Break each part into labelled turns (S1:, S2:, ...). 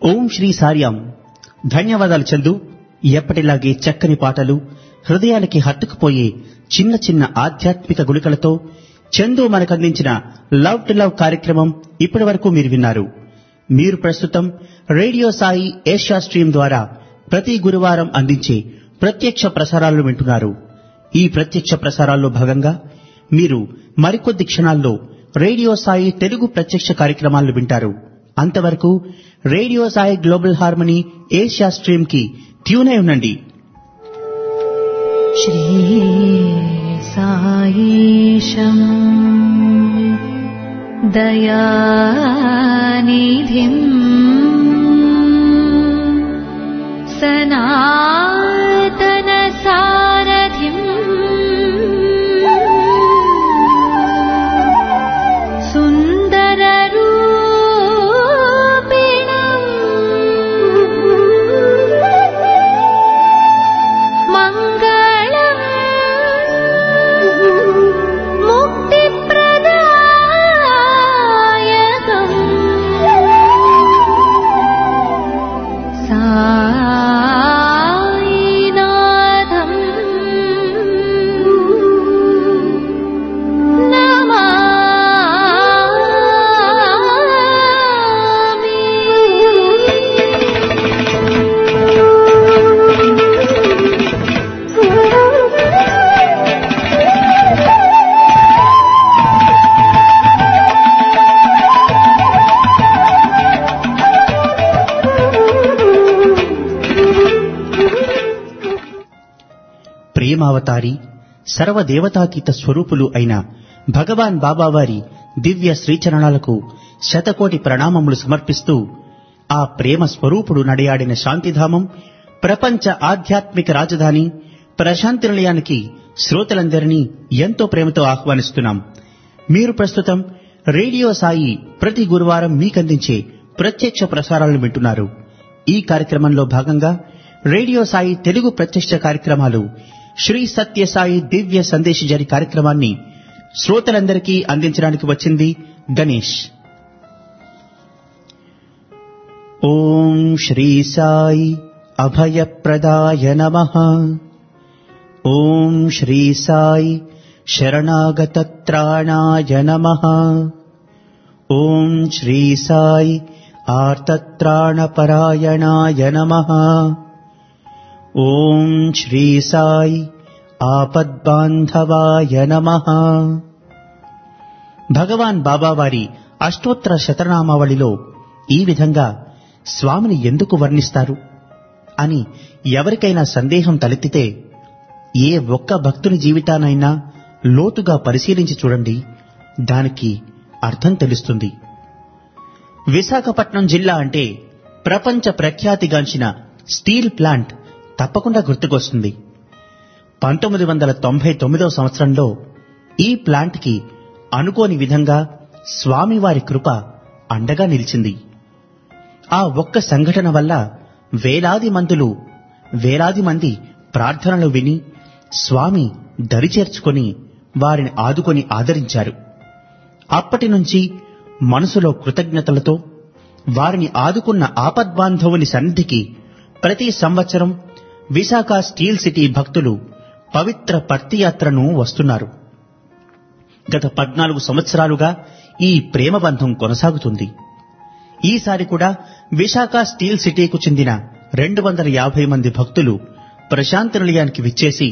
S1: ఓం శ్రీ సాయిరాం. ధన్యవాదాలు చందు. ఎప్పటిలాగే చక్కని పాటలు, హృదయానికి హత్తుకుపోయే చిన్న చిన్న ఆధ్యాత్మిక గుళికలతో చందు మనకందించిన లవ్ టు లవ్ కార్యక్రమం ఇప్పటి వరకు మీరు విన్నారు. మీరు ప్రస్తుతం రేడియో సాయి ఏషియా స్ట్రీమ్ ద్వారా ప్రతి గురువారం అందించే ప్రత్యక్ష ప్రసారాలను వింటున్నారు. ఈ ప్రత్యక్ష ప్రసారాల్లో భాగంగా మీరు మరికొద్ది క్షణాల్లో రేడియో సాయి తెలుగు ప్రత్యక్ష కార్యక్రమాలను వింటారు. అంతవరకు radio Sai global harmony Asia stream కి ట్యూన్ అయి ఉండండి.
S2: శ్రీ సాయిశం దయానిధిం సనాతన సారథిం సుందర రూపిణం మంగళం ముక్తిప్రదాయకం సాయినాథం
S1: ప్రేమావతారి సర్వదేవతాతీత స్వరూపులు అయిన భగవాన్ బాబావారి దివ్య శ్రీచరణాలకు శతకోటి ప్రణామములు సమర్పిస్తూ, ఆ ప్రేమ స్వరూపుడు నడయాడిన శాంతిధామం, ప్రపంచ ఆధ్యాత్మిక రాజధాని ప్రశాంతి నిలయానికి శ్రోతలందరినీ ఎంతో ప్రేమతో ఆహ్వానిస్తున్నాం. మీరు ప్రస్తుతం రేడియో సాయి ప్రతి గురువారం మీకందించే ప్రత్యక్ష ప్రసారాలను వింటున్నారు. ఈ కార్యక్రమంలో భాగంగా రేడియో సాయి తెలుగు ప్రత్యక్ష కార్యక్రమాలు శ్రీ సత్య సాయి దివ్య సందేశ్ జరి కార్యక్రమాన్ని శ్రోతలందరికీ అందించడానికి వచ్చింది గణేష్. ఓం శ్రీ సాయి అభయప్రదాయ నమః. ఓం శ్రీ సాయి శరణాగతత్రాణాయ నమః. ఓం శ్రీ సాయి ఆర్తత్రాణపరాయణాయ నమః. ఓం శ్రీ సాయి ఆపద్బాంధవాయ నమః. భగవాన్ బాబావారి అష్టోత్తర శతనామావళిలో ఈ విధంగా స్వామిని ఎందుకు వర్ణిస్తారు అని ఎవరికైనా సందేహం తలెత్తితే, ఏ ఒక్క భక్తుని జీవితానైనా లోతుగా పరిశీలించి చూడండి, దానికి అర్థం తెలుస్తుంది. విశాఖపట్నం జిల్లా అంటే ప్రపంచ ప్రఖ్యాతిగాంచిన స్టీల్ ప్లాంట్ తప్పకుండా గుర్తుకొస్తుంది. 1999వ సంవత్సరంలో ఈ ప్లాంట్ కి అనుకోని విధంగా స్వామివారి కృప అండగా నిలిచింది. ఆ ఒక్క సంఘటన వల్ల వేలాది మంది ప్రార్థనలు విని స్వామి దరిచేర్చుకొని వారిని ఆదుకొని ఆదరించారు. అప్పటి నుంచి మనసులో కృతజ్ఞతలతో వారిని ఆదుకున్న ఆపద్బాంధవుని సన్నిధికి ప్రతి సంవత్సరం విశాఖ స్టీల్ సిటీ భక్తులు పవిత్ర పర్తియాత్రను వస్తున్నారు. గత 14 సంవత్సరాలుగా ఈ ప్రేమబంధం కొనసాగుతుంది. ఈసారి కూడా విశాఖ స్టీల్ సిటీకు చెందిన 250 మంది భక్తులు ప్రశాంతి నిలయానికి విచ్చేసి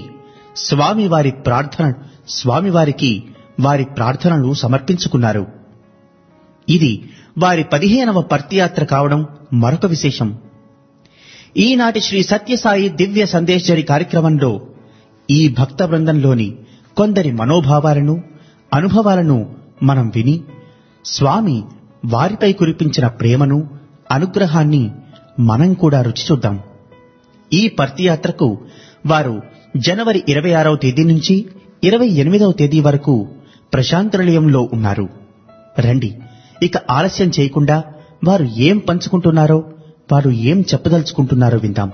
S1: స్వామివారికి వారి ప్రార్థనలు సమర్పించుకున్నారు. ఇది వారి 15వ పర్తియాత్ర కావడం మరొక విశేషం. ఈనాటి శ్రీ సత్యసాయి దివ్య సందేశరి కార్యక్రమంలో ఈ భక్త బృందంలోని కొందరి మనోభావాలను, అనుభవాలను మనం విని స్వామి వారిపై కురిపించిన ప్రేమను, అనుగ్రహాన్ని మనం కూడా రుచి చూద్దాం. ఈ పర్తియాత్రకు వారు జనవరి 26వ తేదీ నుంచి 28వ తేదీ వరకు ప్రశాంతి నిలయంలో ఉన్నారు. రండి, ఇక ఆలస్యం చేయకుండా వారు ఏం పంచుకుంటున్నారో, వారు ఏం చెప్పదలుచుకుంటున్నారో విందాం.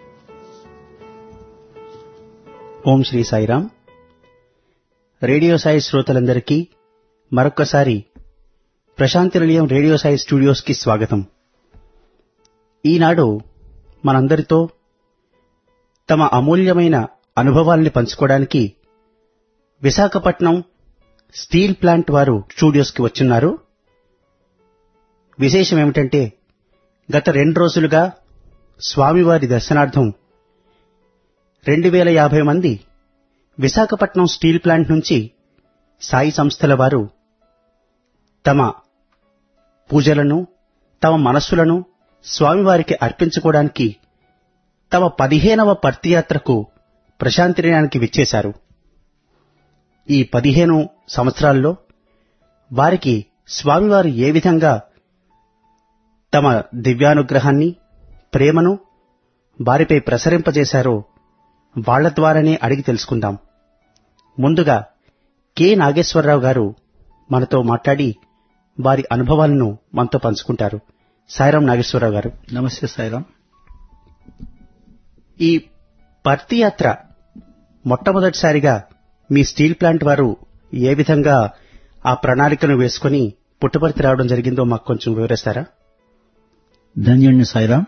S1: ఓం శ్రీ సాయిరాం. రేడియో సాయి శ్రోతలందరికీ మరొక్కసారి ప్రశాంతి నిలయం రేడియో సాయి స్టూడియోస్ కి స్వాగతం. ఈనాడు మనందరితో తమ అమూల్యమైన అనుభవాల్ని పంచుకోవడానికి విశాఖపట్నం స్టీల్ ప్లాంట్ వారు స్టూడియోస్కి వచ్చున్నారు. విశేషమేమిటంటే గత 2 రోజులుగా స్వామివారి దర్శనార్థం 2050 మంది విశాఖపట్నం స్టీల్ ప్లాంట్ నుంచి సాయి సంస్థల వారు తమ పూజలను, తమ మనస్సులను స్వామివారికి అర్పించుకోవడానికి తమ 15వ పర్తియాత్రకు ప్రశాంతి నిలయానికి విచ్చేశారు. ఈ 15 సంవత్సరాల్లో వారికి స్వామివారు ఏ విధంగా తమ దివ్యానుగ్రహాన్ని, ప్రేమను వారిపై ప్రసరింపజేశారో వాళ్ల ద్వారానే అడిగి తెలుసుకుందాం. ముందుగా కె. నాగేశ్వరరావు గారు మనతో మాట్లాడి వారి అనుభవాలను మనతో పంచుకుంటారు. సాయిరాం నాగేశ్వరరావు గారు.
S3: నమస్తే సాయిరాం.
S1: ఈ పర్తియాత్ర మొట్టమొదటిసారిగా మీ స్టీల్ ప్లాంట్ వారు ఏ విధంగా ఆ ప్రణాళికను వేసుకుని పుట్టపర్తి రావడం జరిగిందో మాకు కొంచెం వివరిస్తారా?
S3: ధన్యుణ్ణి సాయిరాం.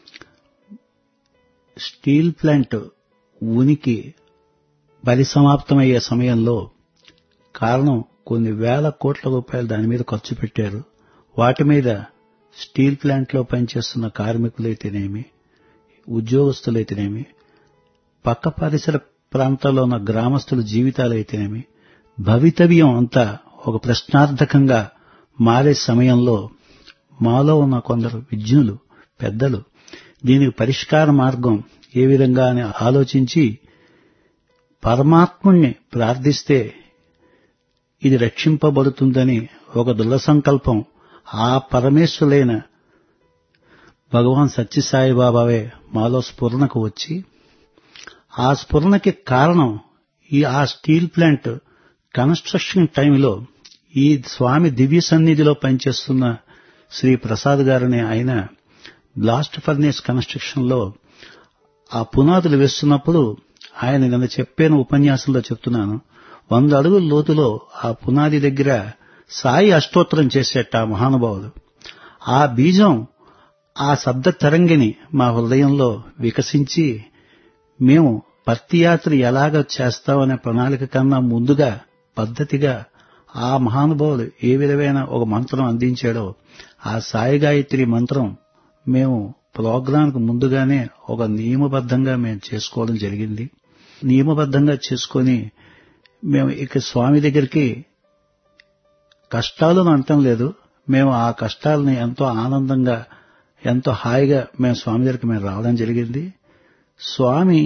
S3: స్టీల్ ప్లాంట్ ఉనికి పరిసమాప్తమయ్యే సమయంలో కారణం కొన్ని వేల కోట్ల రూపాయలు దాని మీద ఖర్చు పెట్టారు. వాటి మీద స్టీల్ ప్లాంట్లో పనిచేస్తున్న కార్మికులైతేనేమి, ఉద్యోగస్తులైతేనేమి, పక్క పరిసర ప్రాంతాల్లో ఉన్న గ్రామస్తుల జీవితాలైతేనేమి భవితవ్యం అంతా ఒక ప్రశ్నార్థకంగా మారే సమయంలో మాలో ఉన్న కొందరు విజ్ఞులు, పెద్దలు దీనికి పరిష్కార మార్గం ఏ విధంగా అని ఆలోచించి పరమాత్ముణ్ణి ప్రార్థిస్తే ఇది రక్షింపబడుతుందని ఒక దృఢ సంకల్పం ఆ పరమేశ్వరులైన భగవాన్ సత్యసాయిబాబావే మాలో స్ఫురణకు వచ్చి, ఆ స్ఫురణకి కారణం ఆ స్టీల్ ప్లాంట్ కన్స్ట్రక్షన్ టైంలో ఈ స్వామి దివ్య సన్నిధిలో పనిచేస్తున్న శ్రీ ప్రసాద్ గారనే ఆయన బ్లాస్ట్ ఫర్నేస్ కన్స్ట్రక్షన్ లో ఆ పునాదులు వేస్తున్నప్పుడు ఆయన నిన్న చెప్పిన ఉపన్యాసంలో చెప్తున్నాను, 100 అడుగుల లోతులో ఆ పునాది దగ్గర సాయి అష్టోత్తరం చేసేట ఆ మహానుభావుడు. ఆ బీజం, ఆ శబ్ద తరంగిని మా హృదయంలో వికసించి మేము పర్తియాత్ర ఎలాగ చేస్తామనే ప్రణాళిక కన్నా ముందుగా పద్ధతిగా ఆ మహానుభావుడు ఏ విధమైన ఒక మంత్రం అందించాడో ఆ సాయి గాయత్రి మంత్రం మేము ప్రోగ్రాంకు ముందుగానే ఒక నియమబద్ధంగా మేము చేసుకోవడం జరిగింది. నియమబద్ధంగా చేసుకొని మేము ఇక స్వామి దగ్గరికి కష్టాలను అంటం లేదు, మేము ఆ కష్టాలని ఎంతో ఆనందంగా, ఎంతో హాయిగా మేము స్వామి దగ్గరికి మేము రావడం జరిగింది. స్వామి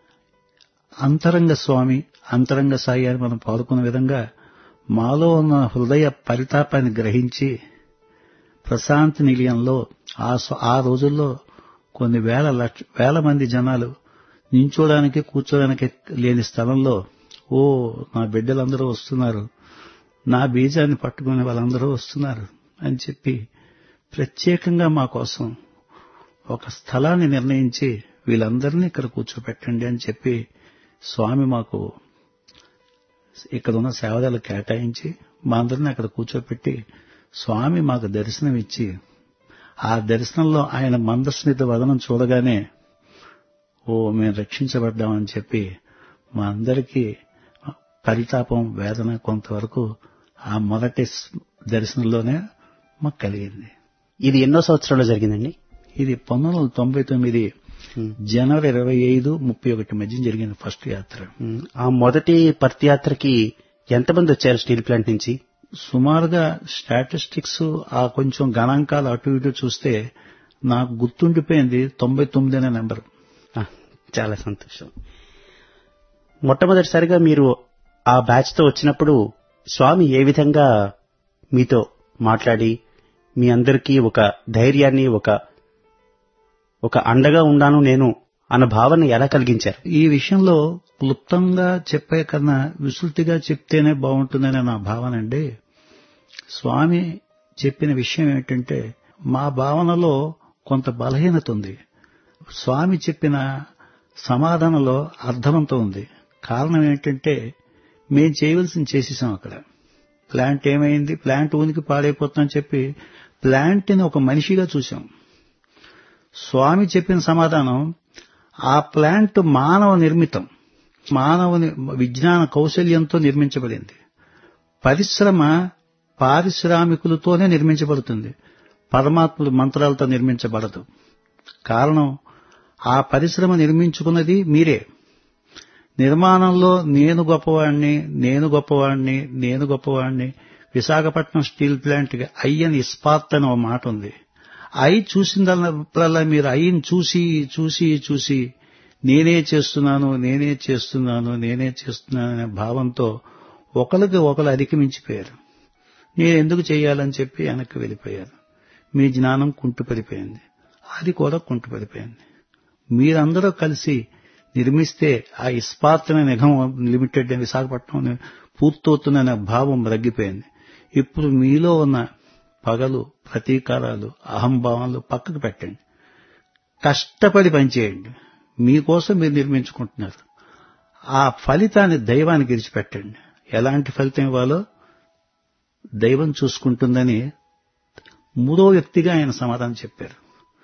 S3: అంతరంగ సాయి అని మనం పాడుకున్న విధంగా మాలో ఉన్న హృదయ పరితాపాన్ని గ్రహించి ప్రశాంతి నిలయంలో ఆ రోజుల్లో కొన్ని వేల మంది జనాలు నించోడానికి కూర్చోడానికి లేని స్థలంలో ఓ నా బిడ్డలందరూ వస్తున్నారు, నా బీజాన్ని పట్టుకునే వాళ్ళందరూ వస్తున్నారు అని చెప్పి ప్రత్యేకంగా మా కోసం ఒక స్థలాన్ని నిర్ణయించి వీళ్ళందరినీ ఇక్కడ కూర్చోపెట్టండి అని చెప్పి స్వామి మాకు ఇక్కడున్న సేవదాలు కేటాయించి మా అందరినీ అక్కడ కూర్చోపెట్టి స్వామి మాకు దర్శనం ఇచ్చి, ఆ దర్శనంలో ఆయన మందస్మిత వదనం చూడగానే మేము రక్షించబడ్డామని చెప్పి మా అందరికీ పరితాపం, వేదన కొంతవరకు ఆ మొదటి దర్శనంలోనే మాకు కలిగింది.
S1: ఇది ఎన్నో సంవత్సరాల్లో జరిగిందండి?
S3: ఇది 1999 జనవరి 25, 31 మధ్య జరిగిన ఫస్ట్ యాత్ర.
S1: ఆ మొదటి పర్తియాత్రకి ఎంతమంది వచ్చారు స్టీల్ ప్లాంట్ నుంచి?
S3: సుమారుగా స్టాటిస్టిక్స్ ఆ కొంచెం గణాంకాలు అటు ఇటు చూస్తే నాకు గుర్తుండిపోయింది 99 అనే నెంబర్.
S1: చాలా సంతోషం. మొట్టమొదటిసారిగా మీరు ఆ బ్యాచ్ తో వచ్చినప్పుడు స్వామి ఏ విధంగా మీతో మాట్లాడి మీ అందరికీ ఒక ధైర్యాన్ని, ఒక అండగా ఉన్నాను నేను అన్న భావన ఎలా కలిగించారు?
S3: ఈ విషయంలో క్లుప్తంగా చెప్పే కన్నా విస్తృతిగా చెప్తేనే బాగుంటుందనే నా భావన అండి. స్వామి చెప్పిన విషయం ఏంటంటే మా భావనలో కొంత బలహీనత ఉంది. స్వామి చెప్పిన సమాధానంలో అర్థవంతం ఉంది. కారణం ఏంటంటే మేం చేయవలసింది చేసేసాం. అక్కడ ప్లాంట్ ఏమైంది, ప్లాంట్ ఉనికి పాడైపోతుందని చెప్పి ప్లాంట్ని ఒక మనిషిగా చూశాం. స్వామి చెప్పిన సమాధానం, ఆ ప్లాంట్ మానవ నిర్మితం, మానవుని విజ్ఞాన కౌశల్యంతో నిర్మించబడింది. పరిశ్రమ పారిశ్రామికులతోనే నిర్మించబడుతుంది, పరమాత్ముడి మంత్రాలతో నిర్మించబడదు. కారణం, ఆ పరిశ్రమ నిర్మించుకున్నది మీరే. నిర్మాణంలో నేను గొప్పవాణ్ణి, నేను గొప్పవాణ్ణి, నేను గొప్పవాణ్ణి. విశాఖపట్నం స్టీల్ ప్లాంట్కి అయ్యని ఇస్పాత్ అని ఒక మాట ఉంది. చూసిందల్లా మీరు అయ్యని చూసి చూసి చూసి నేనే చేస్తున్నాను, నేనే చేస్తున్నాను, నేనే చేస్తున్నాను అనే భావంతో ఒకరికి ఒకరు అధిగమించిపోయారు. నేను ఎందుకు చేయాలని చెప్పి వెనక్కి వెళ్ళిపోయారు. మీ జ్ఞానం కుంటుపడిపోయింది, అది కూడా కుంటుపడిపోయింది. మీరందరూ కలిసి నిర్మిస్తే ఆ ఇస్పాత్ అనే నిగం లిమిటెడ్ విశాఖపట్నం పూర్తవుతుందనే భావం రగ్గిపోయింది. ఇప్పుడు మీలో ఉన్న పగలు, ప్రతీకారాలు, అహంభావాలు పక్కకు పెట్టండి. కష్టపడి పనిచేయండి. మీకోసం మీరు నిర్మించుకుంటున్నారు. ఆ ఫలితాన్ని దైవానికి విడిచిపెట్టండి. ఎలాంటి ఫలితం ఇవ్వాలో దైవం చూసుకుంటుందని మూడో వ్యక్తిగా ఆయన సమాధానం చెప్పారు.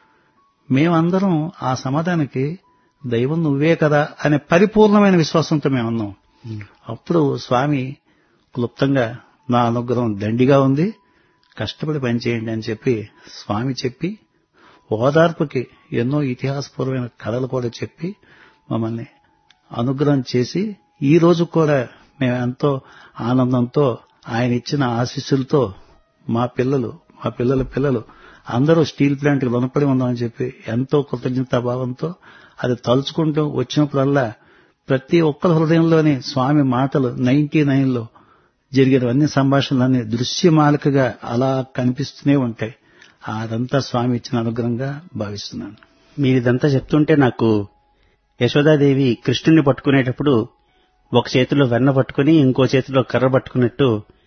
S3: మేమందరం ఆ సమాధానానికి దైవం నువ్వే కదా అనే పరిపూర్ణమైన విశ్వాసంతో మేమన్నాం. అప్పుడు స్వామి క్లుప్తంగా, నా అనుగ్రహం దండిగా ఉంది, కష్టపడి పనిచేయండి అని చెప్పి స్వామి చెప్పి, ఓదార్పుకి ఎన్నో ఇతిహాసపూర్వమైన కథలు కూడా చెప్పి మమ్మల్ని అనుగ్రహం చేసి, ఈ రోజు కూడా మేము ఎంతో ఆనందంతో ఆయన ఇచ్చిన ఆశీస్సులతో మా పిల్లలు, మా పిల్లల పిల్లలు అందరూ స్టీల్ ప్లాంట్కి రుణపడి ఉందామని చెప్పి ఎంతో కృతజ్ఞతాభావంతో అది తలుచుకుంటూ వచ్చినప్పుడల్లా ప్రతి ఒక్కరి హృదయంలోని స్వామి మాటలు 99లో జరిగినవన్నీ సంభాషణలన్నీ దృశ్యమాలికగా అలా కనిపిస్తూనే ఉంటాయి. అదంతా స్వామి ఇచ్చిన అనుగ్రహంగా భావిస్తున్నాను.
S1: మీరిదంతా చెప్తుంటే నాకు యశోదాదేవి కృష్ణుణ్ణి పట్టుకునేటప్పుడు ఒక చేతిలో వెన్న పట్టుకుని ఇంకో చేతిలో కర్ర పట్టుకున్నట్టు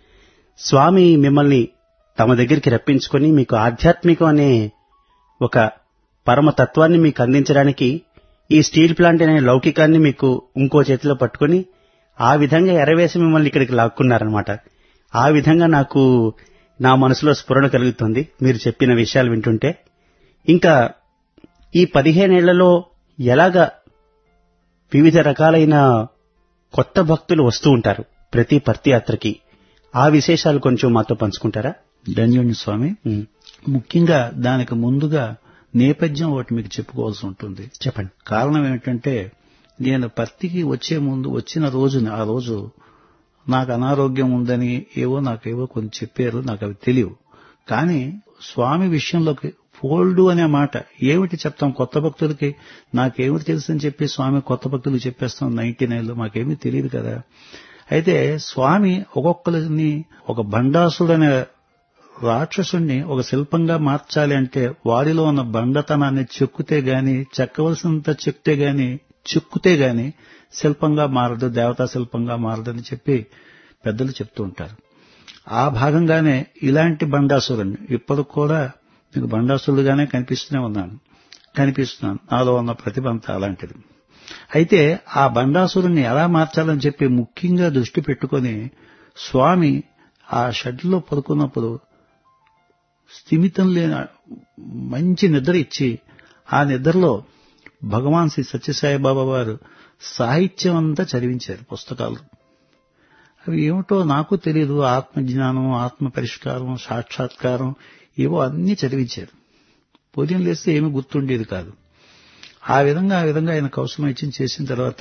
S1: స్వామి మిమ్మల్ని తమ దగ్గరికి రప్పించుకొని మీకు ఆధ్యాత్మికం అనే ఒక పరమతత్వాన్ని మీకు అందించడానికి ఈ స్టీల్ ప్లాంట్ అనే లౌకికాన్ని మీకు ఇంకో చేతిలో పట్టుకుని ఆ విధంగా ఎరవేసి మిమ్మల్ని ఇక్కడికి లాక్కున్నారనమాట. ఆ విధంగా నాకు నా మనసులో స్ఫురణ కలుగుతుంది మీరు చెప్పిన విషయాలు వింటుంటే. ఇంకా ఈ 15 ఏళ్లలో ఎలాగా వివిధ రకాలైన కొత్త భక్తులు వస్తూ ఉంటారు ప్రతి పర్తియాత్రకి, ఆ విశేషాలు కొంచెం మాతో పంచుకుంటారా?
S3: ధన్యుని స్వామి. ముఖ్యంగా దానికి ముందుగా నేపథ్యం ఒకటి మీకు చెప్పుకోవాల్సి ఉంటుంది.
S1: చెప్పండి.
S3: కారణం ఏమిటంటే, నేను పర్తికి వచ్చే ముందు వచ్చిన రోజున, ఆ రోజు నాకు అనారోగ్యం ఉందని నాకేవో కొన్ని చెప్పారు, నాకు అవి తెలియవు. కానీ స్వామి విషయంలోకి ఫోల్డ్ అనే మాట ఏమిటి చెప్తాం కొత్త భక్తులకి, నాకేమిటి తెలుసు అని చెప్పి స్వామి కొత్త భక్తులు చెప్పేస్తాం 99లో, మాకేమీ తెలియదు కదా. అయితే స్వామి ఒక్కొక్కరిని ఒక భండాసుడనే రాక్షసుణ్ణి ఒక శిల్పంగా మార్చాలి అంటే వారిలో ఉన్న బండతనాన్ని చెక్కవలసినంత చెక్కుతే గాని శిల్పంగా మారదు, దేవతా శిల్పంగా మారదని చెప్పి పెద్దలు చెప్తూ ఉంటారు. ఆ భాగంగానే ఇలాంటి బండాసురుణ్ణి ఇప్పుడు కూడా మీకు బండాసురుడుగానే కనిపిస్తున్నాను. నాలో ఉన్న ప్రతిభ అంతా అలాంటిది. అయితే ఆ బండాసురుణ్ణి ఎలా మార్చాలని చెప్పి ముఖ్యంగా దృష్టి పెట్టుకొని స్వామి ఆ షెడ్లో పడుకున్నప్పుడు స్థిమితం లేని మంచి నిద్ర ఇచ్చి, ఆ నిద్రలో భగవాన్ శ్రీ సత్యసాయిబాబా వారు సాహిత్యం అంతా చదివించారు, పుస్తకాలు. అవి ఏమిటో నాకు తెలియదు, ఆత్మజ్ఞానం, ఆత్మ పరిష్కారం, సాక్షాత్కారం ఏవో అన్నీ చదివించారు. ఉదయం లేస్తే ఏమీ గుర్తుండేది కాదు. ఆ విధంగా ఆయన కౌశలం ఇచ్చి చేసిన తర్వాత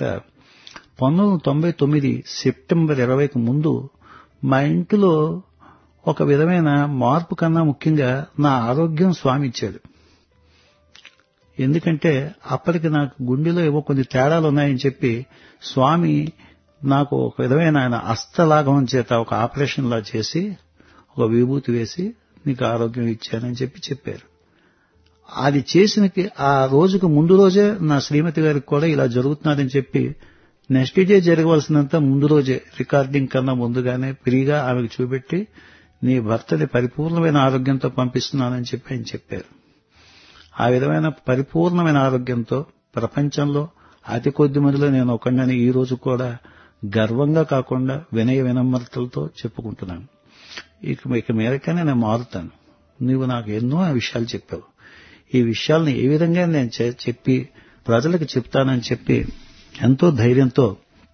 S3: 1999 సెప్టెంబర్ 20కి ముందు మా ఇంటిలో ఒక విధమైన మార్పు కన్నా ముఖ్యంగా నా ఆరోగ్యం స్వామి ఇచ్చాడు. ఎందుకంటే అప్పటికి నాకు గుండెలో ఏవో కొన్ని తేడాలు ఉన్నాయని చెప్పి స్వామి నాకు ఒక విధమైన ఆయన హస్తలాఘవం చేత ఒక ఆపరేషన్ లా చేసి ఒక విభూతి వేసి నీకు ఆరోగ్యం ఇచ్చానని చెప్పారు. అది చేసిన ఆ రోజుకు ముందు రోజే నా శ్రీమతి గారికి కూడా ఇలా జరుగుతున్నదని చెప్పి నెక్స్ట్ డే జరగవలసినంత ముందు రోజే రికార్డింగ్ కన్నా ముందుగానే ఫ్రీగా ఆమెకు చూపెట్టి నీ భర్తని పరిపూర్ణమైన ఆరోగ్యంతో పంపిస్తున్నానని చెప్పి ఆయన చెప్పారు. ఆ విధమైన పరిపూర్ణమైన ఆరోగ్యంతో ప్రపంచంలో అతి కొద్ది మందిలో నేను ఒకడిని ఈ రోజు కూడా గర్వంగా కాకుండా వినయ వినమ్రతలతో చెప్పుకుంటున్నాను. ఇక మీదకనే నేను మారుతాను. నువ్వు నాకు ఎన్నో విషయాలు చెప్పావు. ఈ విషయాలను ఏ విధంగా నేను చెప్పి ప్రజలకు చెప్తానని చెప్పి ఎంతో ధైర్యంతో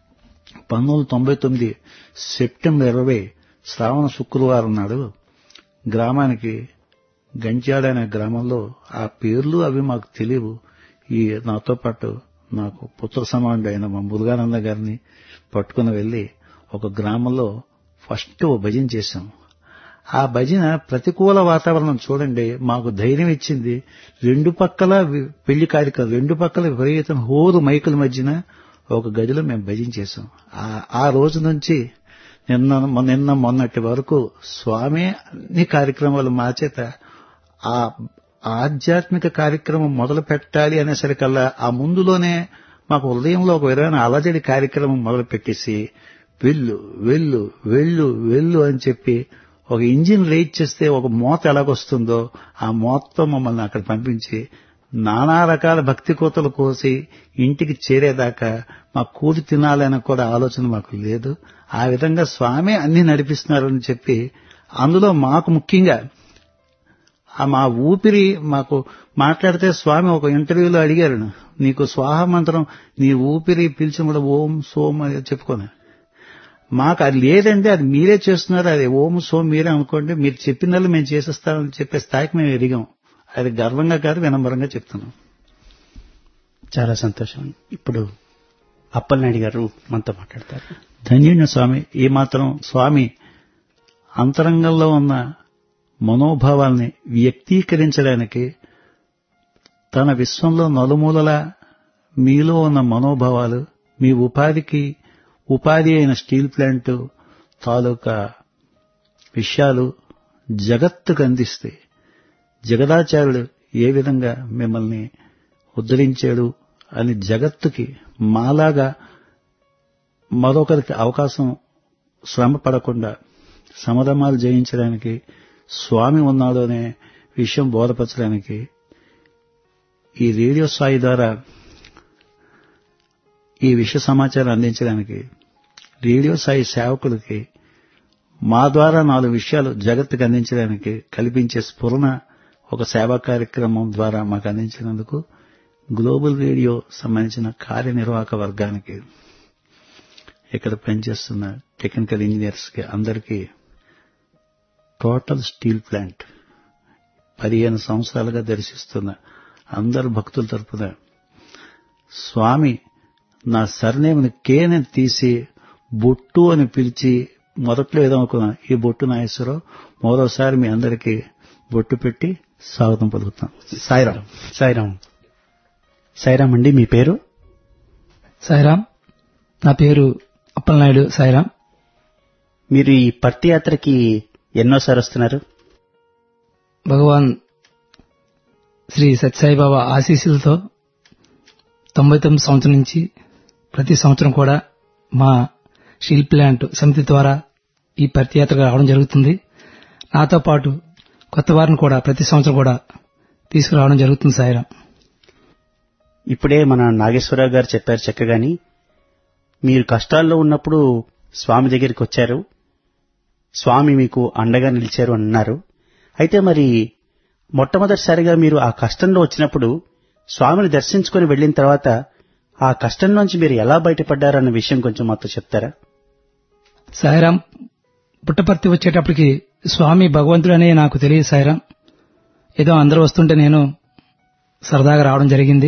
S3: 1999 సెప్టెంబర్ 20 శ్రావణ శుక్రవారం నాడు గ్రామానికి గంట్యాడ అనే గ్రామంలో, ఆ పేర్లు అవి మాకు తెలియవు, ఈ నాతో పాటు నాకు పుత్ర సమానుడు అయిన మా మురుగానంద గారిని పట్టుకుని వెళ్లి ఒక గ్రామంలో ఫస్ట్ ఓ భజన చేశాం. ఆ భజన ప్రతికూల వాతావరణం చూడండి మాకు ధైర్యం ఇచ్చింది. రెండు పక్కల పెళ్లి కార్యక్రమం, రెండు పక్కల విపరీతం హోరు మైకుల మధ్యన ఒక గదిలో మేము భజన చేశాం. ఆ రోజు నుంచి నిన్న మొన్నటి వరకు స్వామి అన్ని కార్యక్రమాలు మా చేత ఆ ఆధ్యాత్మిక కార్యక్రమం మొదలు పెట్టాలి అనేసరికల్లా ఆ ముందులోనే మాకు హృదయంలో ఒక విధమైన అలజడి కార్యక్రమం మొదలు పెట్టేసి వెళ్ళు వెళ్ళు వెళ్ళు వెళ్ళు అని చెప్పి ఒక ఇంజిన్ రేట్ చేస్తే ఒక మోత ఎలాగొస్తుందో ఆ మోతతో మమ్మల్ని అక్కడ పంపించి నానా రకాల భక్తి కోతలు కోసి ఇంటికి చేరేదాకా మా కూడి తినాలని కూడా ఆలోచన మాకు లేదు. ఆ విధంగా స్వామి అన్ని నడిపిస్తున్నారని చెప్పి అందులో మాకు ముఖ్యంగా మా ఊపిరి మాకు మాట్లాడితే స్వామి ఒక ఇంటర్వ్యూలో అడిగారు, నీకు స్వాహ మంత్రం నీ ఊపిరి పిలిచినప్పుడు ఓం సోమ్ అని చెప్పుకోను. మాకు అది లేదండి, అది మీరే చేస్తున్నారు, అది ఓం సోమ్ మీరే అనుకోండి, మీరు చెప్పినట్లు మేము చేసేస్తామని చెప్పే స్థాయికి మేము ఎదిగాం. అది గర్వంగా కాదు, వినమ్రంగా చెప్తున్నాం.
S1: చాలా సంతోషం. ఇప్పుడు అప్పలనాయుడు గారు మనతో మాట్లాడతారు.
S3: ధన్యుని స్వామి. ఈ మాత్రం స్వామి అంతరంగంలో ఉన్న మనోభావాల్ని వ్యక్తీకరించడానికి తన విశ్వంలో నలుమూలలా మీలో ఉన్న మనోభావాలు, మీ ఉపాధి అయిన స్టీల్ ప్లాంట్ తాలూకా విషయాలు జగత్తుకు అందిస్తే జగదాచార్యుడు ఏ విధంగా మిమ్మల్ని ఉద్ధరించాడు అని జగత్తుకి మాలాగా మరొకరికి అవకాశం శ్రమ పడకుండా సమధమాలు జయించడానికి స్వామి ఉన్నాడు అనే విషయం బోధపరచడానికి ఈ రేడియో సాయి ద్వారా ఈ విషయ సమాచారం అందించడానికి రేడియో సాయి సేవకులకి మా ద్వారా 4 విషయాలు జగత్తుకు అందించడానికి కల్పించే స్ఫురణ ఒక సేవా కార్యక్రమం ద్వారా మాకు అందించినందుకు గ్లోబల్ రేడియో సంబంధించిన కార్యనిర్వాహక వర్గానికి, ఇక్కడ పనిచేస్తున్న టెక్నికల్ ఇంజనీర్స్ కి అందరికీ, టోటల్ స్టీల్ ప్లాంట్ 15 సంవత్సరాలుగా దర్శిస్తున్న అందరు భక్తుల తరపున స్వామి నా సర్నేమ్ని కేని తీసి బొట్టు అని పిలిచి మొదట్లో ఏదో అనుకున్నా, ఈ బొట్టు నాగేశ్వరరావు, మరోసారి మీ అందరికీ బొట్టు పెట్టి స్వాగతం పలుకుతాం. సాయిరాం.
S1: సాయిరాం. సాయిరాం అండి, మీ పేరు?
S4: సాయిరాం. నా పేరు అప్పలనాయుడు సాయిరాం.
S1: మీరు ఈ పర్తి యాత్రకి ఎన్నోసారి వస్తున్నారు?
S4: భగవాన్ శ్రీ సత్యసాయిబాబా ఆశీస్సులతో 99 సంవత్సరం నుంచి ప్రతి సంవత్సరం కూడా మా స్టీల్ ప్లాంట్ సమితి ద్వారా ఈ పర్తి యాత్రకు రావడం జరుగుతుంది. నాతో పాటు కొత్త వారిని కూడా ప్రతి సంవత్సరం కూడా తీసుకురావడం జరుగుతుంది. సాయిరాం.
S1: ఇప్పుడే మన నాగేశ్వరరావు గారు చెప్పారు చక్కగాని, మీరు కష్టాల్లో ఉన్నప్పుడు స్వామి దగ్గరికి వచ్చారు, స్వామి మీకు అండగా నిలిచారు అన్నారు. అయితే మరి మొట్టమొదటిసారిగా మీరు ఆ కష్టంలో వచ్చినప్పుడు స్వామిని దర్శించుకుని వెళ్లిన తర్వాత ఆ కష్టం నుంచి మీరు ఎలా బయటపడ్డారన్న విషయం కొంచెం మాతో చెప్తారా?
S4: సాయిరాం. పుట్టపర్తి వచ్చేటప్పటికి స్వామి భగవంతుడనే నాకు తెలియదు సాయిరాం. ఏదో అందరూ వస్తుంటే నేను సరదాగా రావడం జరిగింది.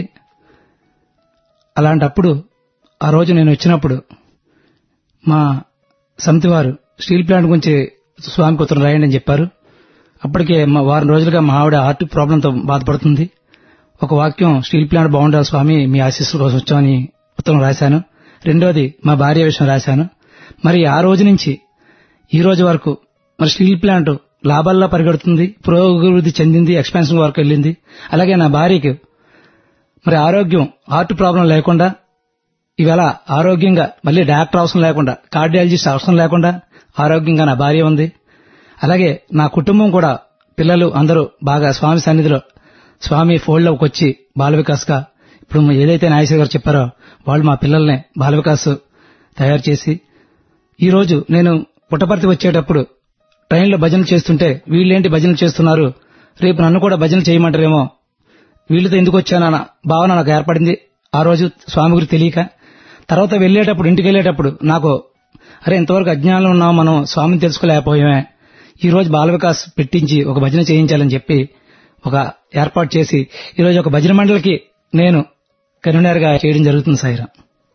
S4: అలాంటప్పుడు ఆ రోజు నేను వచ్చినప్పుడు మా సమితి వారు స్టీల్ ప్లాంట్ గురించి స్వామికి ఉత్తరం రాయండి అని చెప్పారు. అప్పటికే వారం రోజులుగా మా ఆవిడ హార్ట్ ప్రాబ్లంతో బాధపడుతుంది. ఒక వాక్యం, స్టీల్ ప్లాంట్ బాగుండాలి స్వామి, మీ ఆశీస్సుల కోసం వచ్చామని ఉత్తరం రాశాను. రెండోది మా భార్య విషయం రాశాను. మరి ఆ రోజు నుంచి ఈ రోజు వరకు మరి స్టీల్ ప్లాంట్ లాభాల్లో పరిగెడుతుంది, పురోగతి చెందింది, ఎక్స్పాన్షన్ వరకు వెళ్ళింది. అలాగే నా భార్యకి మరి ఆరోగ్యం, హార్ట్ ప్రాబ్లం లేకుండా ఇవాళ ఆరోగ్యంగా, మళ్ళీ డాక్టర్ అవసరం లేకుండా, కార్డియాలజిస్ట్ అవసరం లేకుండా ఆరోగ్యంగా నా భార్య ఉంది. అలాగే నా కుటుంబం కూడా, పిల్లలు అందరూ బాగా స్వామి సన్నిధిలో స్వామి ఫోల్డ్లోకి వచ్చి బాల వికాస్ గా, ఇప్పుడు ఏదైతే నాగేశ్వర గారు చెప్పారో వాళ్ళు మా పిల్లల్ని బాల వికాస్ తయారు చేసి, ఈ రోజు నేను పుట్టపర్తి వచ్చేటప్పుడు ట్రైన్లో భజనలు చేస్తుంటే వీళ్ళేంటి భజనలు చేస్తున్నారు, రేపు నన్ను కూడా భజనలు చేయమంటారేమో, వీళ్ళతో ఎందుకు వచ్చానన్న భావన నాకు ఏర్పడింది. ఆ రోజు స్వామి గురించి తెలియక. తర్వాత వెళ్ళేటప్పుడు, ఇంటికి వెళ్ళేటప్పుడు నాకు అరే ఇంతవరకు అజ్ఞానంలో ఉన్నాం, మనం స్వామిని తెలుసుకోలేకపోయామే, ఈ రోజు బాల వికాస్ పెట్టించి ఒక భజన చేయించాలని చెప్పి ఒక ఏర్పాటు చేసి ఈరోజు ఒక భజన మండలికి నేను కన్వీనర్ గా చేయడం జరుగుతుంది. సాయిరాం.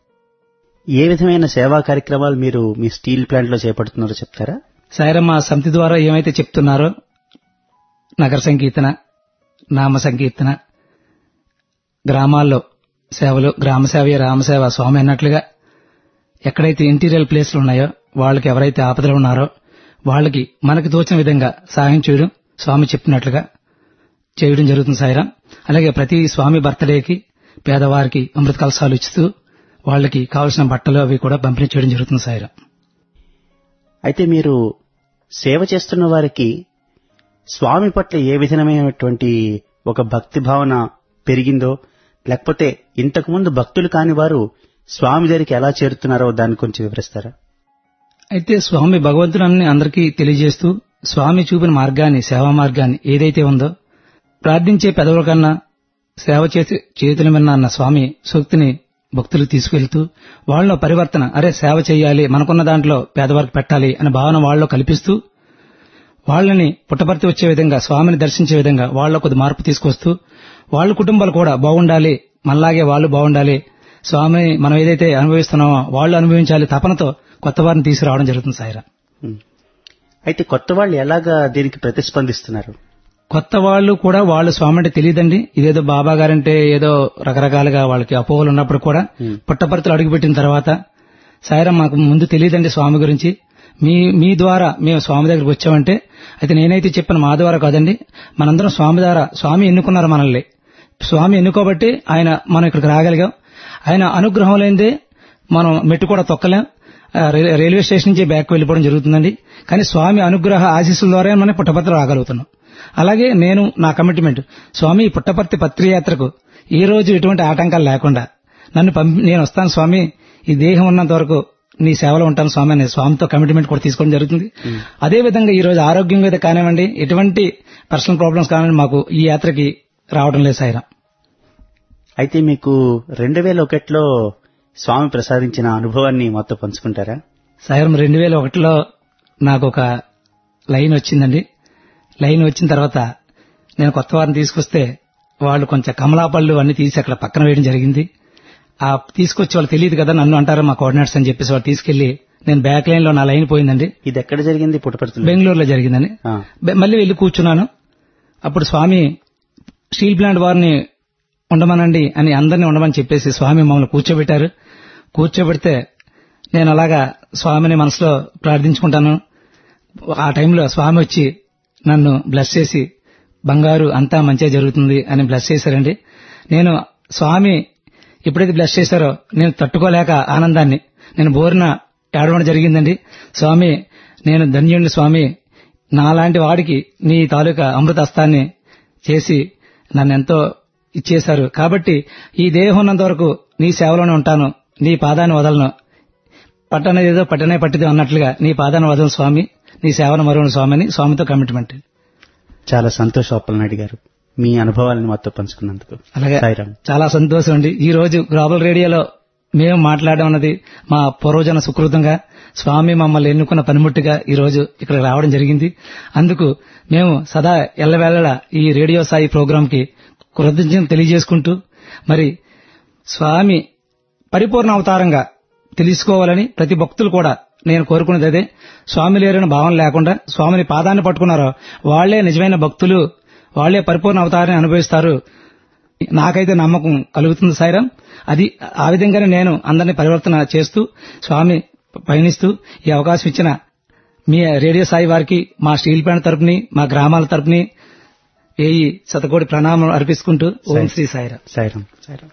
S1: ఏ విధమైన సేవా కార్యక్రమాలు మీరు మీ స్టీల్ ప్లాంట్ లో చేపడుతున్నారో చెప్తారా?
S4: సాయిరాం మా సమితి ద్వారా ఏమైతే చెప్తున్నారో నగర సంకీర్తన, నామ సంకీర్తన, గ్రామాల్లో సేవలు, గ్రామ సేవే రామసేవ స్వామి అన్నట్లుగా ఎక్కడైతే ఇంటీరియర్ ప్లేస్లు ఉన్నాయో వాళ్ళకి ఎవరైతే ఆపదలు ఉన్నారో వాళ్ళకి మనకి తోచిన విధంగా సహాయం చేయడం స్వామి చెప్పినట్లుగా చేయడం జరుగుతుంది. సాయిరాం. అలాగే ప్రతి స్వామి బర్త్డేకి పేదవారికి అమృత కలశాలు ఇస్తూ వాళ్ళకి కావలసిన బట్టలు అవి కూడా పంపిణీ చేయడం జరుగుతుంది. సాయిరాం.
S1: అయితే మీరు సేవ చేస్తున్న వారికి స్వామి పట్ల ఏ విధమైనటువంటి ఒక భక్తి భావన పెరిగిందో, లేకపోతే ఇంతకుముందు భక్తులు కాని వారు స్వామి దగ్గరికి ఎలా చేరుతున్నారో దాన్ని కొంచెం వివరిస్తారా?
S4: అయితే స్వామి భగవంతుని అందరికీ తెలియజేస్తూ స్వామి చూపిన మార్గాన్ని, సేవా మార్గాన్ని ఏదైతే ఉందో ప్రార్థించే పెదవుల కన్నా సేవ చేసి చేతుల మిన్న అన్న స్వామి సూక్తిని భక్తులకు తీసుకెళ్తూ వాళ్ళలో పరివర్తన, అరే సేవ చేయాలి, మనకున్న దాంట్లో పేదవారికి పెట్టాలి అనే భావన వాళ్ళలో కల్పిస్తూ వాళ్ళని పుట్టపర్తి వచ్చే విధంగా, స్వామిని దర్శించే విధంగా వాళ్ళలో కొద్ది మార్పు తీసుకొస్తూ వాళ్ళ కుటుంబాలు కూడా బాగుండాలి, మనలాగే వాళ్ళు బాగుండాలి, స్వామిని మనం ఏదైతే అనుభవిస్తున్నామో వాళ్ళు అనుభవించాలి తపనతో కొత్త వారిని తీసుకురావడం జరుగుతుంది. సాయిరా.
S1: అయితే కొత్త వాళ్ళు ఎలాగా దీనికి ప్రతిస్పందిస్తున్నారు?
S4: కొత్త వాళ్ళు కూడా వాళ్ళు స్వామి అంటే తెలియదండి, ఇదేదో బాబా గారంటే ఏదో రకరకాలుగా వాళ్ళకి అపోహలు ఉన్నప్పుడు కూడా పుట్టపర్తిలో అడుగుపెట్టిన తర్వాత సాయిరా మాకు ముందు తెలియదండి స్వామి గురించి, మీ ద్వారా మేము స్వామి దగ్గరికి వచ్చామంటే అయితే నేనైతే చెప్పిన మా ద్వారా కాదండి, మనందరం స్వామి ద్వారా, స్వామి ఎన్నుకున్నారు మనల్ని, స్వామి ఎన్నుకోబట్టి ఆయన మనం ఇక్కడికి రాగలిగాం, ఆయన అనుగ్రహం లేనిదే మనం మెట్టు కూడా తొక్కలేం, రైల్వే స్టేషన్ నుంచి బ్యాక్ వెళ్ళిపోవడం జరుగుతుందండి. కానీ స్వామి అనుగ్రహ ఆశీస్సుల ద్వారా మనం పుట్టపర్తి రాగలుగుతున్నాం. అలాగే నేను నా కమిట్మెంట్, స్వామి పుట్టపర్తి పత్రియాత్రకు ఈ రోజు ఎటువంటి ఆటంకాలు లేకుండా నన్ను నేను వస్తాను స్వామి, ఈ దేహం ఉన్నంత వరకు నీ సేవలో ఉంటాను స్వామి అనే స్వామితో కమిట్మెంట్ కూడా తీసుకోవడం జరుగుతుంది. అదే విధంగా ఈ రోజు ఆరోగ్యం మీద కానివ్వండి, ఎటువంటి పర్సనల్ ప్రాబ్లమ్స్ కానివ్వండి, మాకు ఈ యాత్రకి రావడం లేదు. సాయిరా.
S1: అయితే మీకు 2001లో స్వామి ప్రసాదించిన అనుభవాన్ని మొత్తం పంచుకుంటారా?
S4: సాయిరం 2001లో నాకు ఒక లైన్ వచ్చిందండి. లైన్ వచ్చిన తర్వాత నేను కొత్త వారిని తీసుకొస్తే వాళ్ళు కొంచెం కమలాపళ్ళు అన్ని తీసి అక్కడ పక్కన వేయడం జరిగింది. ఆ తీసుకొచ్చి వాళ్ళు తెలియదు కదా, నన్ను అంటారు మా కోఆర్డినేటర్స్ అని చెప్పేసి వాళ్ళు తీసుకెళ్లి నేను బ్యాక్ లైన్ లో నా లైన్ పోయిందండి.
S1: ఇది ఎక్కడ జరిగింది? పుట్టపర్తిలో,
S4: బెంగళూరులో జరిగిందని. మళ్ళీ వెళ్లి కూర్చున్నాను. అప్పుడు స్వామి స్టీల్ ప్లాంట్ వారిని ఉండమనండి అని అందరినీ ఉండమని చెప్పేసి స్వామి మమ్మల్ని కూర్చోబెట్టారు. కూర్చోబెడితే నేను అలాగా స్వామిని మనసులో ప్రార్థించుకుంటాను. ఆ టైంలో స్వామి వచ్చి నన్ను బ్లెస్ చేసి బంగారు అంతా మంచిగా జరుగుతుంది అని బ్లెస్ చేశారండి. నేను స్వామి ఎప్పుడైతే బ్లెస్ చేశారో నేను తట్టుకోలేక ఆనందాన్ని నేను బోరిన ఏడవడం జరిగిందండి. స్వామి నేను ధన్యుడిని స్వామి, నాలాంటి వాడికి నీ తాలూకా అమృత హస్తాన్ని చేసి నన్ను ఎంతో ఇచ్చేశారు. కాబట్టి ఈ దేహం ఉన్నంత వరకు నీ సేవలోనే ఉంటాను, నీ పాదాన్ని వదలను, పట్టనేదేదో పట్టనే పట్టిదో అన్నట్లుగా నీ పాదాన్ని వదలను స్వామి, నీ సేవను మరువను స్వామి అని స్వామితో కమిట్మెంట్.
S1: చాలా సంతోషం అప్పలనాయుడు గారు, మీ అనుభవాలను మాతో పంచుకున్నందుకు.
S4: అలాగే చాలా సంతోషం అండి. ఈ రోజు గ్లోబల్ రేడియోలో మేము మాట్లాడడం అన్నది మా పూర్వజన సుకృతంగా, స్వామి మమ్మల్ని ఎన్నుకున్న పనిముట్టుగా ఈ రోజు ఇక్కడ రావడం జరిగింది. అందుకు మేము సదా ఎల్లవేళలా ఈ రేడియో సాయి ప్రోగ్రాం కి కృతజ్ఞతలు తెలియజేసుకుంటూ, మరి స్వామి పరిపూర్ణ అవతారంగా తెలుసుకోవాలని ప్రతి భక్తులు కూడా నేను కోరుకునేది అదే. స్వామి లేరని భావన లేకుండా స్వామిని పాదాన్ని పట్టుకున్నారో వాళ్లే నిజమైన భక్తులు, వాళ్లే పరిపూర్ణ అవతారాన్ని అనుభవిస్తారు. నాకైతే నమ్మకం కలుగుతుంది సాయిరాం. అది ఆ విధంగానే నేను అందరినీ పరివర్తన చేస్తూ స్వామి పయనిస్తూ ఈ అవకాశం ఇచ్చిన మీ రేడియో సాయి వారికి మా స్టీల్ ప్లాంట్ తరపుని, మా గ్రామాల తరపుని ఏయి శతకోటి ప్రణామం అర్పించుకుంటూ ఓం శ్రీ సాయిరాం.
S1: సాయిరాం. సాయిరాం.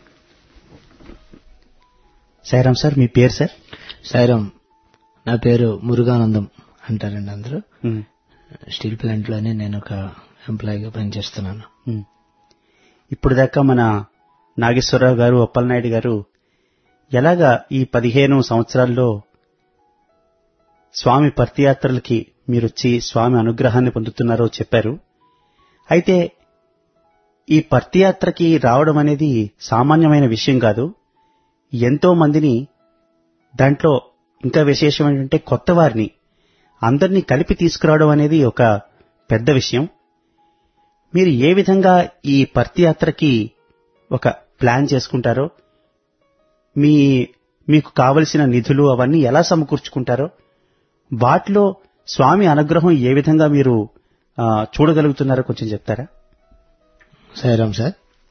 S1: సాయిరాం సార్, మీ పేరు సార్?
S5: సాయిరాం, నా పేరు మురుగానందం అంటారండి అందరూ. స్టీల్ ప్లాంట్ లోనే నేను ఒక ఎంప్లాయీగా పనిచేస్తున్నాను.
S1: ఇప్పుడు దాకా మన నాగేశ్వరరావు గారు, అప్పలనాయుడు గారు ఎలాగా ఈ 15 సంవత్సరాల్లో స్వామి పర్తియాత్రలకి మీరొచ్చి స్వామి అనుగ్రహాన్ని పొందుతున్నారో చెప్పారు. అయితే ఈ పర్తి యాత్రకి రావడం అనేది సామాన్యమైన విషయం కాదు. ఎంతో మందిని, దాంట్లో ఇంకా విశేషం ఏంటంటే కొత్త వారిని అందరినీ కలిపి తీసుకురావడం అనేది ఒక పెద్ద విషయం. మీరు ఏ విధంగా ఈ పర్తి యాత్రకి ఒక ప్లాన్ చేసుకుంటారో, మీకు కావలసిన నిధులు అవన్నీ ఎలా సమకూర్చుకుంటారో, వాటిలో స్వామి అనుగ్రహం ఏ విధంగా మీరు చూడగలుగుతున్నారో కొంచెం చెప్తారా?
S5: సాయిరాం సార్,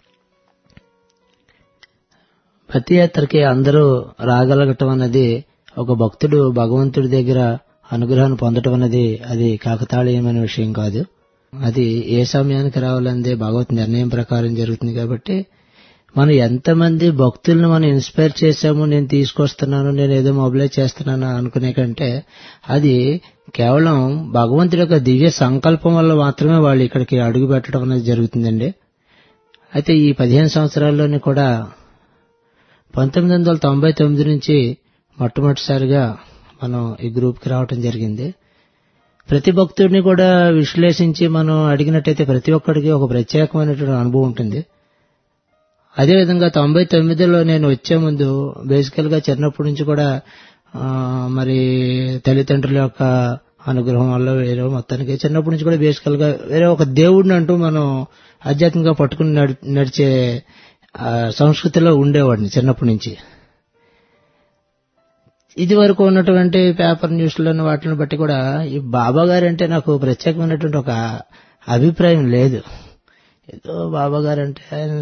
S5: పతియాత్రకి అందరూ రాగలగటం అన్నది ఒక భక్తుడు భగవంతుడి దగ్గర అనుగ్రహాన్ని పొందటం అన్నది అది కాకతాళీయమైన విషయం కాదు. అది ఏ సమయానికి రావాలన్నది భగవత్ నిర్ణయం ప్రకారం జరుగుతుంది. కాబట్టి మనం ఎంతమంది భక్తులను మనం ఇన్స్పైర్ చేశాము, నేను తీసుకొస్తున్నాను, నేను ఏదో మొబిలైజ్ చేస్తున్నాను అనుకునే కంటే అది కేవలం భగవంతుడి యొక్క దివ్య సంకల్పం వల్ల మాత్రమే వాళ్ళు ఇక్కడికి అడుగు పెట్టడం అనేది జరుగుతుందండి. అయితే ఈ 15 సంవత్సరాల్లోని కూడా 1999 నుంచి మొట్టమొదటిసారిగా మనం ఈ గ్రూప్కి రావటం జరిగింది. ప్రతి భక్తుడిని కూడా విశ్లేషించి మనం అడిగినట్టయితే ప్రతి ఒక్కడికి ఒక ప్రత్యేకమైనటువంటి అనుభవం ఉంటుంది. అదేవిధంగా 99లో నేను వచ్చే ముందు బేసికల్ గా చిన్నప్పటి నుంచి కూడా మరి తల్లిదండ్రుల యొక్క అనుగ్రహం వల్ల వేరే మొత్తానికి చిన్నప్పటి నుంచి కూడా బేసికల్ గా వేరే ఒక దేవుడిని అంటూ మనం ఆధ్యాత్మికంగా పట్టుకుని నడిచే సంస్కృతిలో ఉండేవాడిని చిన్నప్పటి నుంచి. ఇది వరకు ఉన్నటువంటి పేపర్ న్యూస్లను వాటిని బట్టి కూడా ఈ బాబా గారు అంటే నాకు ప్రత్యేకమైనటువంటి ఒక అభిప్రాయం లేదు. ఏదో బాబా గారు అంటే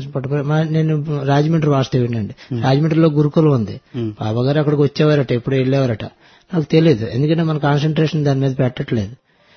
S5: నేను రాజమండ్రి వాస్తవ్యండి, రాజమండ్రిలో గురుకులం ఉంది. బాబా గారు అక్కడికి వచ్చేవారట, ఎప్పుడు వెళ్ళేవారట నాకు తెలియదు, ఎందుకంటే మన కాన్సన్ట్రేషన్ దాని మీద పెట్టట్లేదు.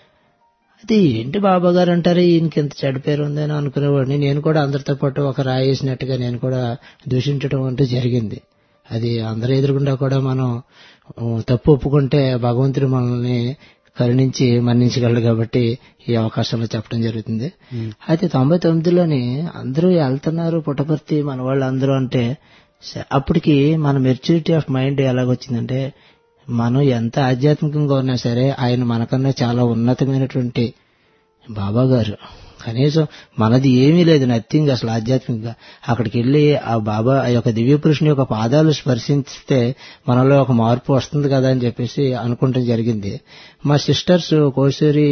S5: అది ఏంటి బాబా గారు అంటారు, ఈయనకి ఎంత చెడ్డ పేరు ఉందని అనుకునేవాడిని. నేను కూడా అందరితో పాటు ఒక రాయేసినట్టుగా నేను కూడా దూషించడం అంటూ జరిగింది. అది అందరి ఎదురుగుండా కూడా మనం తప్పు ఒప్పుకుంటే భగవంతుడు మనల్ని కరుణించి మన్నించగలడు. కాబట్టి ఈ అవకాశంలో చెప్పడం జరుగుతుంది. అయితే 99లోని అందరూ వెళ్తున్నారు పుట్టపర్తి మన వాళ్ళు అందరూ అంటే అప్పటికి మన మెచ్యూరిటీ ఆఫ్ మైండ్ ఎలాగొచ్చిందంటే మనం ఎంత ఆధ్యాత్మికంగా ఉన్నా సరే ఆయన మనకన్నా చాలా ఉన్నతమైనటువంటి బాబా గారు. కనీసం మనది ఏమీ లేదు, నథింగ్ అసలు ఆధ్యాత్మికంగా. అక్కడికి వెళ్లి ఆ బాబా ఆ యొక్క దివ్య పురుషుని యొక్క పాదాలు స్పర్శిస్తే మనలో ఒక మార్పు వస్తుంది కదా అని చెప్పేసి అనుకుంటం జరిగింది. మా సిస్టర్స్ కోసూరి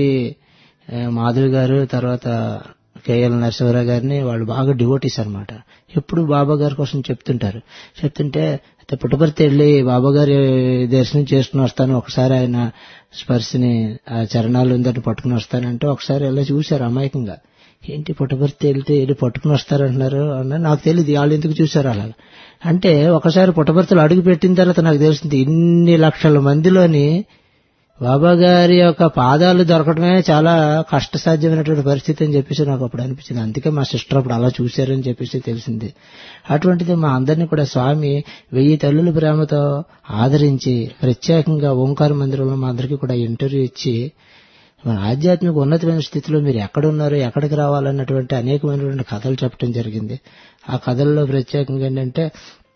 S5: మాధవి గారు, తర్వాత కేఎల్ నరసింహరావు గారిని వాళ్ళు బాగా డివోటీస్ అనమాట. ఎప్పుడు బాబా గారి కోసం చెప్తుంటే పుట్టపర్తి వెళ్లి బాబా గారి దర్శనం చేసుకుని వస్తాను, ఒకసారి ఆయన స్పర్శని ఆ చరణాలు ఉందని పట్టుకుని వస్తానంటే ఒకసారి వెళ్ళి చూశారు అమాయకంగా. ఏంటి పుట్టపర్తి వెళ్తే వెళ్ళి పట్టుకుని వస్తారంటున్నారు అన్న, నాకు తెలియదు వాళ్ళు ఎందుకు చూశారు అలా అంటే. ఒకసారి పుట్టపర్తిలో అడుగు పెట్టిన తర్వాత నాకు తెలిసింది ఇన్ని లక్షల మందిలోని బాబా గారి యొక్క పాదాలు దొరకడమే చాలా కష్టసాధ్యమైనటువంటి పరిస్థితి అని చెప్పేసి నాకు అప్పుడు అనిపించింది. అందుకే మా సిస్టర్ అప్పుడు అలా చూశారని చెప్పేసి తెలిసింది. అటువంటిది మా అందరినీ కూడా స్వామి 1000 తల్లుల ప్రేమతో ఆదరించి ప్రత్యేకంగా ఓంకార మందిరంలో మా అందరికీ కూడా ఇంటర్వ్యూ ఇచ్చి మన ఆధ్యాత్మిక ఉన్నతమైన స్థితిలో మీరు ఎక్కడున్నారు, ఎక్కడికి రావాలన్నటువంటి అనేకమైనటువంటి కథలు చెప్పడం జరిగింది. ఆ కథల్లో ప్రత్యేకంగా ఏంటంటే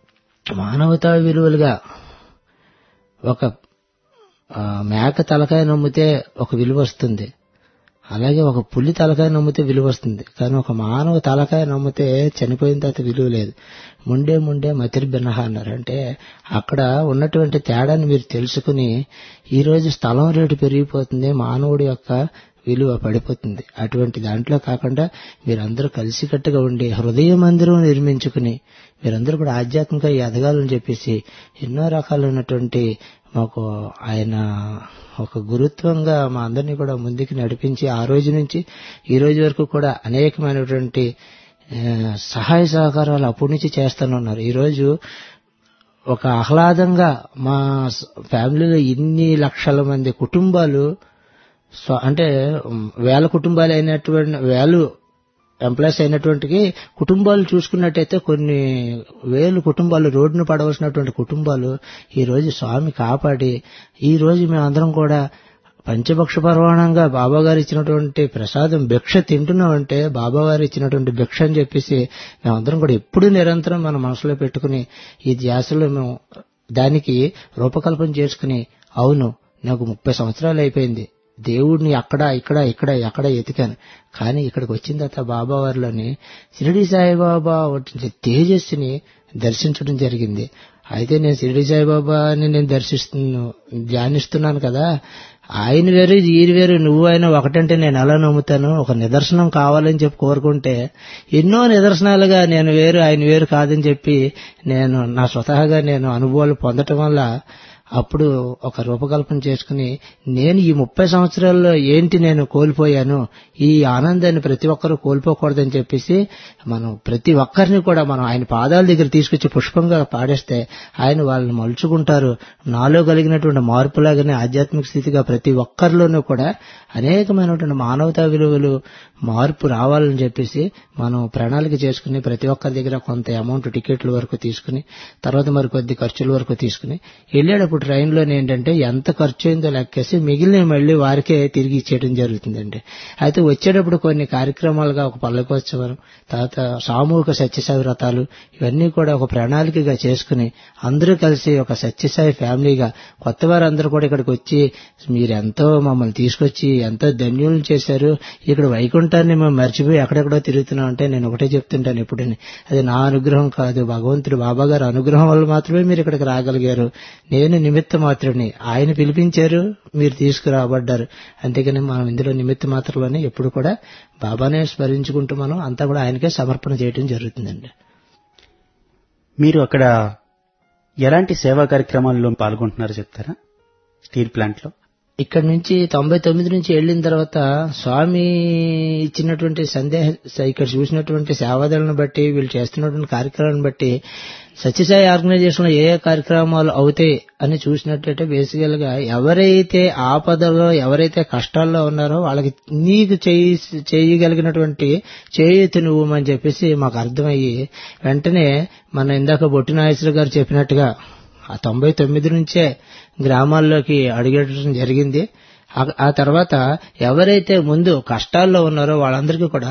S5: మానవతా విలువలుగా ఒక మేక తలకాయ నమ్మితే ఒక విలువ వస్తుంది, అలాగే ఒక పులి తలకాయ నమ్మితే విలువ వస్తుంది. కానీ ఒక మానవ తలకాయ నమ్మితే చనిపోయిన తర్వాత విలువ లేదు. ముండే మతిర్భిన్నహ అన్నారు. అంటే అక్కడ ఉన్నటువంటి తేడాన్ని మీరు తెలుసుకుని ఈరోజు స్థలం రేటు పెరిగిపోతుంది, మానవుడి యొక్క విలువ పడిపోతుంది. అటువంటి దాంట్లో కాకుండా మీరందరూ కలిసికట్టుగా ఉండి హృదయ మందిరం నిర్మించుకుని మీరందరూ కూడా ఆధ్యాత్మికంగా ఎదగాలని చెప్పేసి ఎన్నో రకాలైనటువంటి మాకు ఆయన ఒక గురుత్వంగా మా అందరినీ కూడా ముందుకు నడిపించి ఆ రోజు నుంచి ఈ రోజు వరకు కూడా అనేకమైనటువంటి సహాయ సహకారాలు అప్పటి నుంచి చేస్తూనే ఉన్నారు. ఈరోజు ఒక ఆహ్లాదంగా మా ఫ్యామిలీలో ఇన్ని లక్షల మంది కుటుంబాలు అంటే 1000 కుటుంబాలు అయినటువంటి 1000 ఎంప్లాయీస్ అయినటువంటి కుటుంబాలు చూసుకున్నట్టయితే కొన్ని 1000 కుటుంబాలు రోడ్డును పడవలసినటువంటి కుటుంబాలు ఈ రోజు స్వామి కాపాడి ఈ రోజు మేమందరం కూడా పంచభక్ష పర్వాణంగా బాబాగారు ఇచ్చినటువంటి ప్రసాదం భిక్ష తింటున్నామంటే బాబాగారు ఇచ్చినటువంటి భిక్ష అని చెప్పేసి మేమందరం కూడా ఎప్పుడూ నిరంతరం మన మనసులో పెట్టుకుని ఈ ధ్యాసలో మేము దానికి రూపకల్పన చేసుకుని అవును నాకు 30 సంవత్సరాలు అయిపోయింది, దేవుడిని అక్కడ ఎక్కడ ఎతికాను. కానీ ఇక్కడికి వచ్చిన తర్వాత బాబా వారిలోని షిరిడి సాయిబాబా వచ్చిన తేజస్సుని దర్శించడం జరిగింది. అయితే నేను షిరిడి సాయిబాబాని నేను ధ్యానిస్తున్నాను కదా, ఆయన వేరు ఈయన వేరు, నువ్వు ఆయన ఒకటంటే నేను ఎలా నమ్ముతాను? ఒక నిదర్శనం కావాలని చెప్పి కోరుకుంటే ఎన్నో నిదర్శనాలుగా నేను వేరు ఆయన వేరు కాదని చెప్పి నేను నా స్వతహాగా నేను అనుభవాలు పొందటం వల్ల అప్పుడు ఒక రూపకల్పన చేసుకుని నేను ఈ 30 సంవత్సరాల్లో ఏంటి నేను కోల్పోయాను, ఈ ఆనందాన్ని ప్రతి ఒక్కరూ కోల్పోకూడదని చెప్పేసి మనం ప్రతి ఒక్కరిని కూడా మనం ఆయన పాదాల దగ్గర తీసుకొచ్చి పుష్పంగా పాడేస్తే ఆయన వాళ్ళని మలుచుకుంటారు. నాలో కలిగినటువంటి మార్పులాగానే ఆధ్యాత్మిక స్థితిగా ప్రతి ఒక్కరిలోనూ కూడా అనేకమైనటువంటి మానవతా విలువలు మార్పు రావాలని చెప్పేసి మనం ప్రణాళిక చేసుకుని ప్రతి ఒక్కరి దగ్గర కొంత అమౌంట్ టికెట్ల వరకు తీసుకుని తర్వాత మరి కొద్ది ఖర్చుల వరకు తీసుకుని వెళ్ళేటప్పుడు ట్రైన్లో ఏంటంటే ఎంత ఖర్చు అయిందో లెక్కేసి మిగిలిన మళ్ళీ వారికే తిరిగి ఇచ్చేయడం జరుగుతుందండి. అయితే వచ్చేటప్పుడు కొన్ని కార్యక్రమాలుగా ఒక పల్లకోత్సవం, తర్వాత సామూహిక సత్యసాయి వ్రతాలు, ఇవన్నీ కూడా ఒక ప్రణాళికగా చేసుకుని అందరూ కలిసి ఒక సత్యసాయి ఫ్యామిలీగా కొత్త వారందరూ కూడా ఇక్కడికి వచ్చి మీరెంతో మమ్మల్ని తీసుకొచ్చి ఎంతో ధన్యులను చేశారు, ఇక్కడ వైకుంఠాన్ని మేము మర్చిపోయి ఎక్కడెక్కడో తిరుగుతున్నాం అంటే నేను ఒకటే చెప్తుంటాను ఎప్పుడు, అది నా అనుగ్రహం కాదు, భగవంతుడు బాబా గారి అనుగ్రహం వల్ల మాత్రమే మీరు ఇక్కడికి రాగలిగారు. నేను నిమిత్త మాత్రుడిని, ఆయన పిలిపించారు, మీరు తీసుకురాబడ్డారు. అంతేకాని మనం ఇందులో నిమిత్త మాత్రలోనే ఎప్పుడు కూడా బాబానే స్మరించుకుంటూ మనం అంతా కూడా ఆయనకే సమర్పణ చేయడం జరుగుతుందండి.
S1: మీరు అక్కడ ఎలాంటి సేవా కార్యక్రమాల్లో పాల్గొంటున్నారో చెప్తారా? స్టీల్ ప్లాంట్ లో
S5: ఇక్కడ నుంచి 99 నుంచి వెళ్ళిన తర్వాత స్వామి ఇచ్చినటువంటి ఇక్కడ చూసినటువంటి సేవాదలను బట్టి వీళ్ళు చేస్తున్నటువంటి కార్యక్రమాలను బట్టి సత్యసాయి ఆర్గనైజేషన్ లో ఏ కార్యక్రమాలు అవుతాయి అని చూసినట్లయితే బేసికల్ గా ఎవరైతే ఆపదలో ఎవరైతే కష్టాల్లో ఉన్నారో వాళ్ళకి నీకు చేయగలిగినటువంటి చేయూతి నువ్వమని చెప్పేసి మాకు అర్థమయ్యి వెంటనే మన ఇందాక బొట్టి నాగేశ్వర గారు చెప్పినట్టుగా ఆ 99 నుంచే గ్రామాల్లోకి అడుగేయడం జరిగింది. ఆ తర్వాత ఎవరైతే ముందు కష్టాల్లో ఉన్నారో వాళ్ళందరికీ కూడా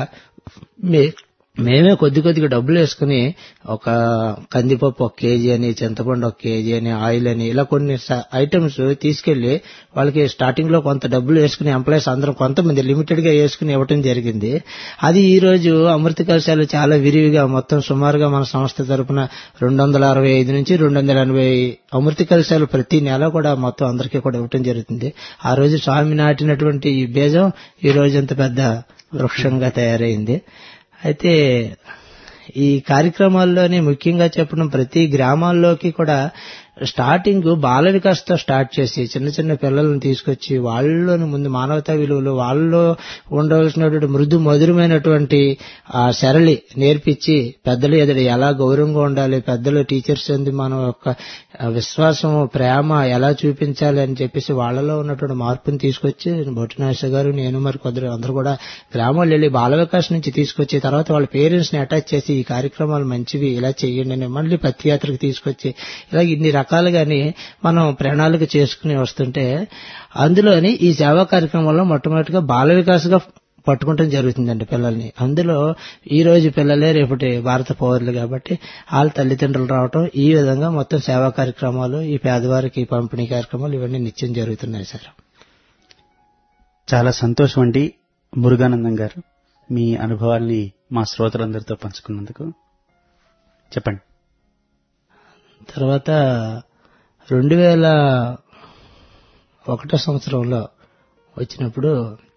S5: మేమే కొద్దిగా డబ్బులు వేసుకుని ఒక కందిపప్పు 1 కేజీ అని, చింతపండు 1 కేజీ అని, ఆయిల్ అని ఇలా కొన్ని ఐటమ్స్ తీసుకెళ్లి వాళ్ళకి స్టార్టింగ్ లో కొంత డబ్బులు వేసుకుని ఎంప్లాయీస్ అందరం కొంతమంది లిమిటెడ్ గా వేసుకుని ఇవ్వటం జరిగింది. అది ఈ రోజు అమృత కలశాలు చాలా విరివిగా మొత్తం సుమారుగా మన సంస్థ తరఫున 265 నుంచి 280 అమృత కలశాలు ప్రతి నెల కూడా మొత్తం అందరికీ కూడా ఇవ్వటం జరుగుతుంది. ఆ రోజు స్వామి నాటినటువంటి ఈ బీజం ఈ రోజు అంత పెద్ద వృక్షంగా తయారైంది. అయితే ఈ కార్యక్రమాల్లోనే ముఖ్యంగా చెప్పడం ప్రతి గ్రామాల్లోకి కూడా స్టార్టింగ్ బాల వికాస్తో స్టార్ట్ చేసి చిన్న చిన్న పిల్లలను తీసుకొచ్చి వాళ్ళలోని ముందు మానవతా విలువలు వాళ్ళలో ఉండవలసినటువంటి మృదు మధురమైనటువంటి ఆ సరళి నేర్పించి పెద్దలు ఎదురు ఎలా గౌరవంగా ఉండాలి, పెద్దలు టీచర్స్ అంది మనం యొక్క విశ్వాసం ప్రేమ ఎలా చూపించాలి అని చెప్పేసి వాళ్ళలో ఉన్నటువంటి మార్పుని తీసుకొచ్చి బొట్టినాగేశ్వర గారు నేను మరి కొందరు అందరూ కూడా గ్రామాలు వెళ్ళి బాల వికాస్ నుంచి తీసుకొచ్చి తర్వాత వాళ్ళ పేరెంట్స్ ని అటాచ్ చేసి ఈ కార్యక్రమాలు మంచివి ఇలా చేయండి అని మళ్ళీ పత్యాత్రకు తీసుకొచ్చి ఇలా ఇన్ని రకాలుగాని మనం ప్రణాళిక చేసుకుని వస్తుంటే అందులోని ఈ సేవా కార్యక్రమంలో మొట్టమొదటిగా బాల వికాస్గా పట్టుకుంటం జరుగుతుందండి పిల్లల్ని. అందులో ఈ రోజు పిల్లలే రేపటి భారత పౌరులు కాబట్టి వాళ్ళ తల్లిదండ్రులు రావటం ఈ విధంగా మొత్తం సేవా కార్యక్రమాలు ఈ పేదవారికి పంపిణీ కార్యక్రమాలు ఇవన్నీ నిత్యం జరుగుతున్నాయి సార్.
S1: చాలా సంతోషం అండి మురుగానందం గారు, మీ అనుభవాల్ని మా శ్రోతలందరితో పంచుకున్నందుకు. చెప్పండి.
S5: తర్వాత 2001 సంవత్సరంలో వచ్చినప్పుడు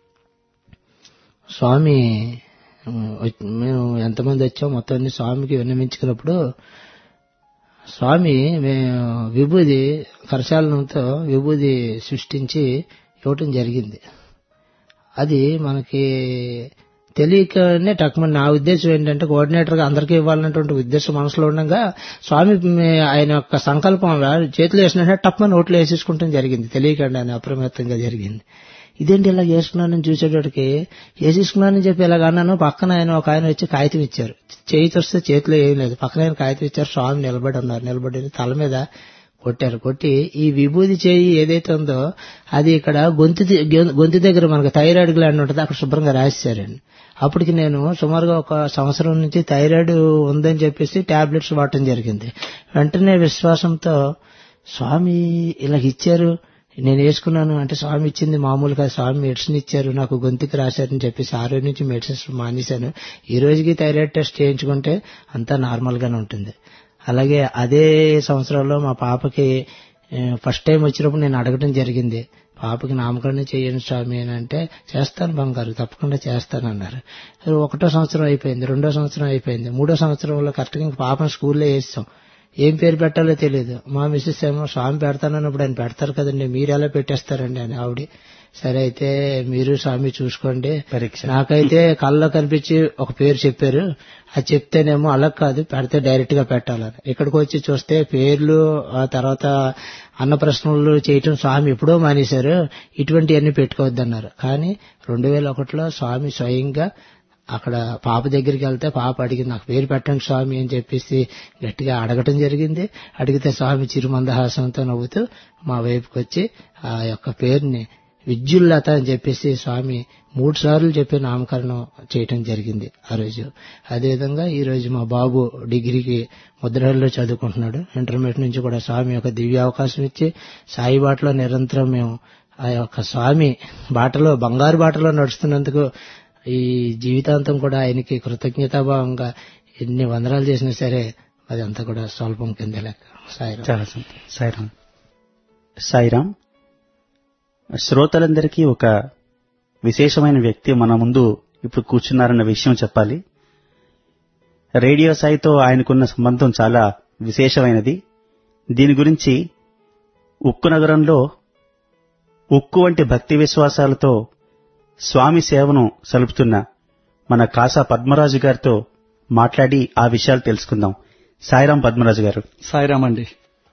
S5: స్వామి మేము ఎంతమంది వచ్చాం మొత్తం అన్ని స్వామికి విన్నవించుకున్నప్పుడు స్వామి విభూది కరశాలనంతో విభూది సృష్టించి ఇవ్వటం జరిగింది. అది మనకి తెలియకనే టక్మని నా ఉద్దేశం ఏంటంటే కోఆర్డినేటర్ గా అందరికీ ఇవ్వాలన్నటువంటి ఉద్దేశం మనసులో ఉండగా స్వామి ఆయన యొక్క సంకల్పం చేతిలో వేసినట్టే టక్మని నోట్లో వేసేసుకుంటాం జరిగింది. తెలియకండి ఆయన అప్రమత్తంగా జరిగింది. ఇదేంటి ఇలా చేసుకున్నానని చూసేటోడికి వేసేసుకున్నానని చెప్పి ఇలాగ అన్నాను. పక్కన ఆయన ఒక ఆయన వచ్చి కాగితం ఇచ్చారు. చేతి వస్తే చేతిలో ఏం లేదు, పక్కన ఆయన కాగితం ఇచ్చారు. స్వామి నిలబడి ఉన్నారు. నిలబడి తల మీద కొట్టారు. కొట్టి ఈ విభూది చేయి ఏదైతే ఉందో అది ఇక్కడ గొంతు దగ్గర మనకు థైరాయిడ్ గ్లాండ్ ఉంటుంది, అక్కడ శుభ్రంగా రాసేశారండి. అప్పటికి నేను సుమారుగా 1 సంవత్సరం నుంచి థైరాయిడ్ ఉందని చెప్పేసి టాబ్లెట్స్ వాడటం జరిగింది. వెంటనే విశ్వాసంతో స్వామి ఇలా ఇచ్చారు, నేను వేసుకున్నాను అంటే స్వామి ఇచ్చింది మామూలుగా స్వామి మెడిసిన్ ఇచ్చారు, నాకు గొంతుకి రాశారని చెప్పేసి ఆ రోజు నుంచి మెడిసిన్స్ మానేశాను. ఈ రోజుకి థైరాయిడ్ టెస్ట్ చేయించుకుంటే అంతా నార్మల్ గానే ఉంటుంది. అలాగే అదే సంవత్సరంలో మా పాపకి ఫస్ట్ టైం వచ్చినప్పుడు నేను అడగడం జరిగింది, పాపకి నామకరణం చేయండి స్వామి అని అంటే, చేస్తాను బంగారు తప్పకుండా చేస్తానన్నారు. ఒకటో సంవత్సరం అయిపోయింది, రెండో సంవత్సరం అయిపోయింది, మూడో సంవత్సరంలో కరెక్ట్గా ఇంక పాపను స్కూల్లో వేస్తాం. ఏం పేరు పెట్టాలో తెలియదు. మా మిస్సెస్ ఏమో స్వామి పెడతానన్నప్పుడు ఆయన పెడతారు కదండి, మీరు ఎలా పెట్టేస్తారండి అని ఆవిడ. సరే అయితే మీరు స్వామి చూసుకోండి. నాకైతే కళ్ళలో కనిపించి ఒక పేరు చెప్పారు, అది చెప్తేనేమో అలా కాదు పెడితే డైరెక్ట్ గా పెట్టాలని. ఇక్కడికి వచ్చి చూస్తే పేర్లు ఆ తర్వాత అన్న ప్రశ్నలు చేయటం స్వామి ఎప్పుడో మానేశారు, ఇటువంటివన్నీ పెట్టుకోవద్దన్నారు. కానీ 2001లో స్వామి స్వయంగా అక్కడ పాప దగ్గరికి వెళ్తే పాప అడిగి నాకు పేరు పెట్టండి స్వామి అని చెప్పేసి గట్టిగా అడగటం జరిగింది. అడిగితే స్వామి చిరుమందహాసంతో నవ్వుతూ మా వైపుకి వచ్చి ఆ యొక్క పేరుని విద్యుల్లత అని చెప్పేసి స్వామి 3 సార్లు చెప్పి నామకరణం చేయటం జరిగింది ఆ రోజు. అదేవిధంగా ఈ రోజు మా బాబు డిగ్రీకి ముద్రలో చదువుకుంటున్నాడు. ఇంటర్మీడియట్ నుంచి కూడా స్వామి యొక్క దివ్య అవకాశం ఇచ్చి సాయి బాటలో నిరంతరం మేము ఆ యొక్క స్వామి బాటలో బంగారు బాటలో నడుస్తున్నందుకు ఈ జీవితాంతం కూడా ఆయనకి కృతజ్ఞతాభావంగా ఎన్ని వందనాలు చేసినా సరే అదంతా కూడా స్వల్పం కింద లెక్క.
S1: సాయిరాం. సాయిరాం. శ్రోతలందరికీ ఒక విశేషమైన వ్యక్తి మన ముందు ఇప్పుడు కూర్చున్నారన్న విషయం చెప్పాలి. రేడియో సాయితో ఆయనకున్న సంబంధం చాలా విశేషమైనది. దీని గురించి ఉక్కు నగరంలో ఉక్కు వంటి భక్తి విశ్వాసాలతో స్వామి సేవను సలుపుతున్న మన కాసా పద్మరాజు గారితో మాట్లాడి ఆ విషయాలు తెలుసుకుందాం. సాయిరాం పద్మరాజు గారు.
S6: సాయిరాం అండి.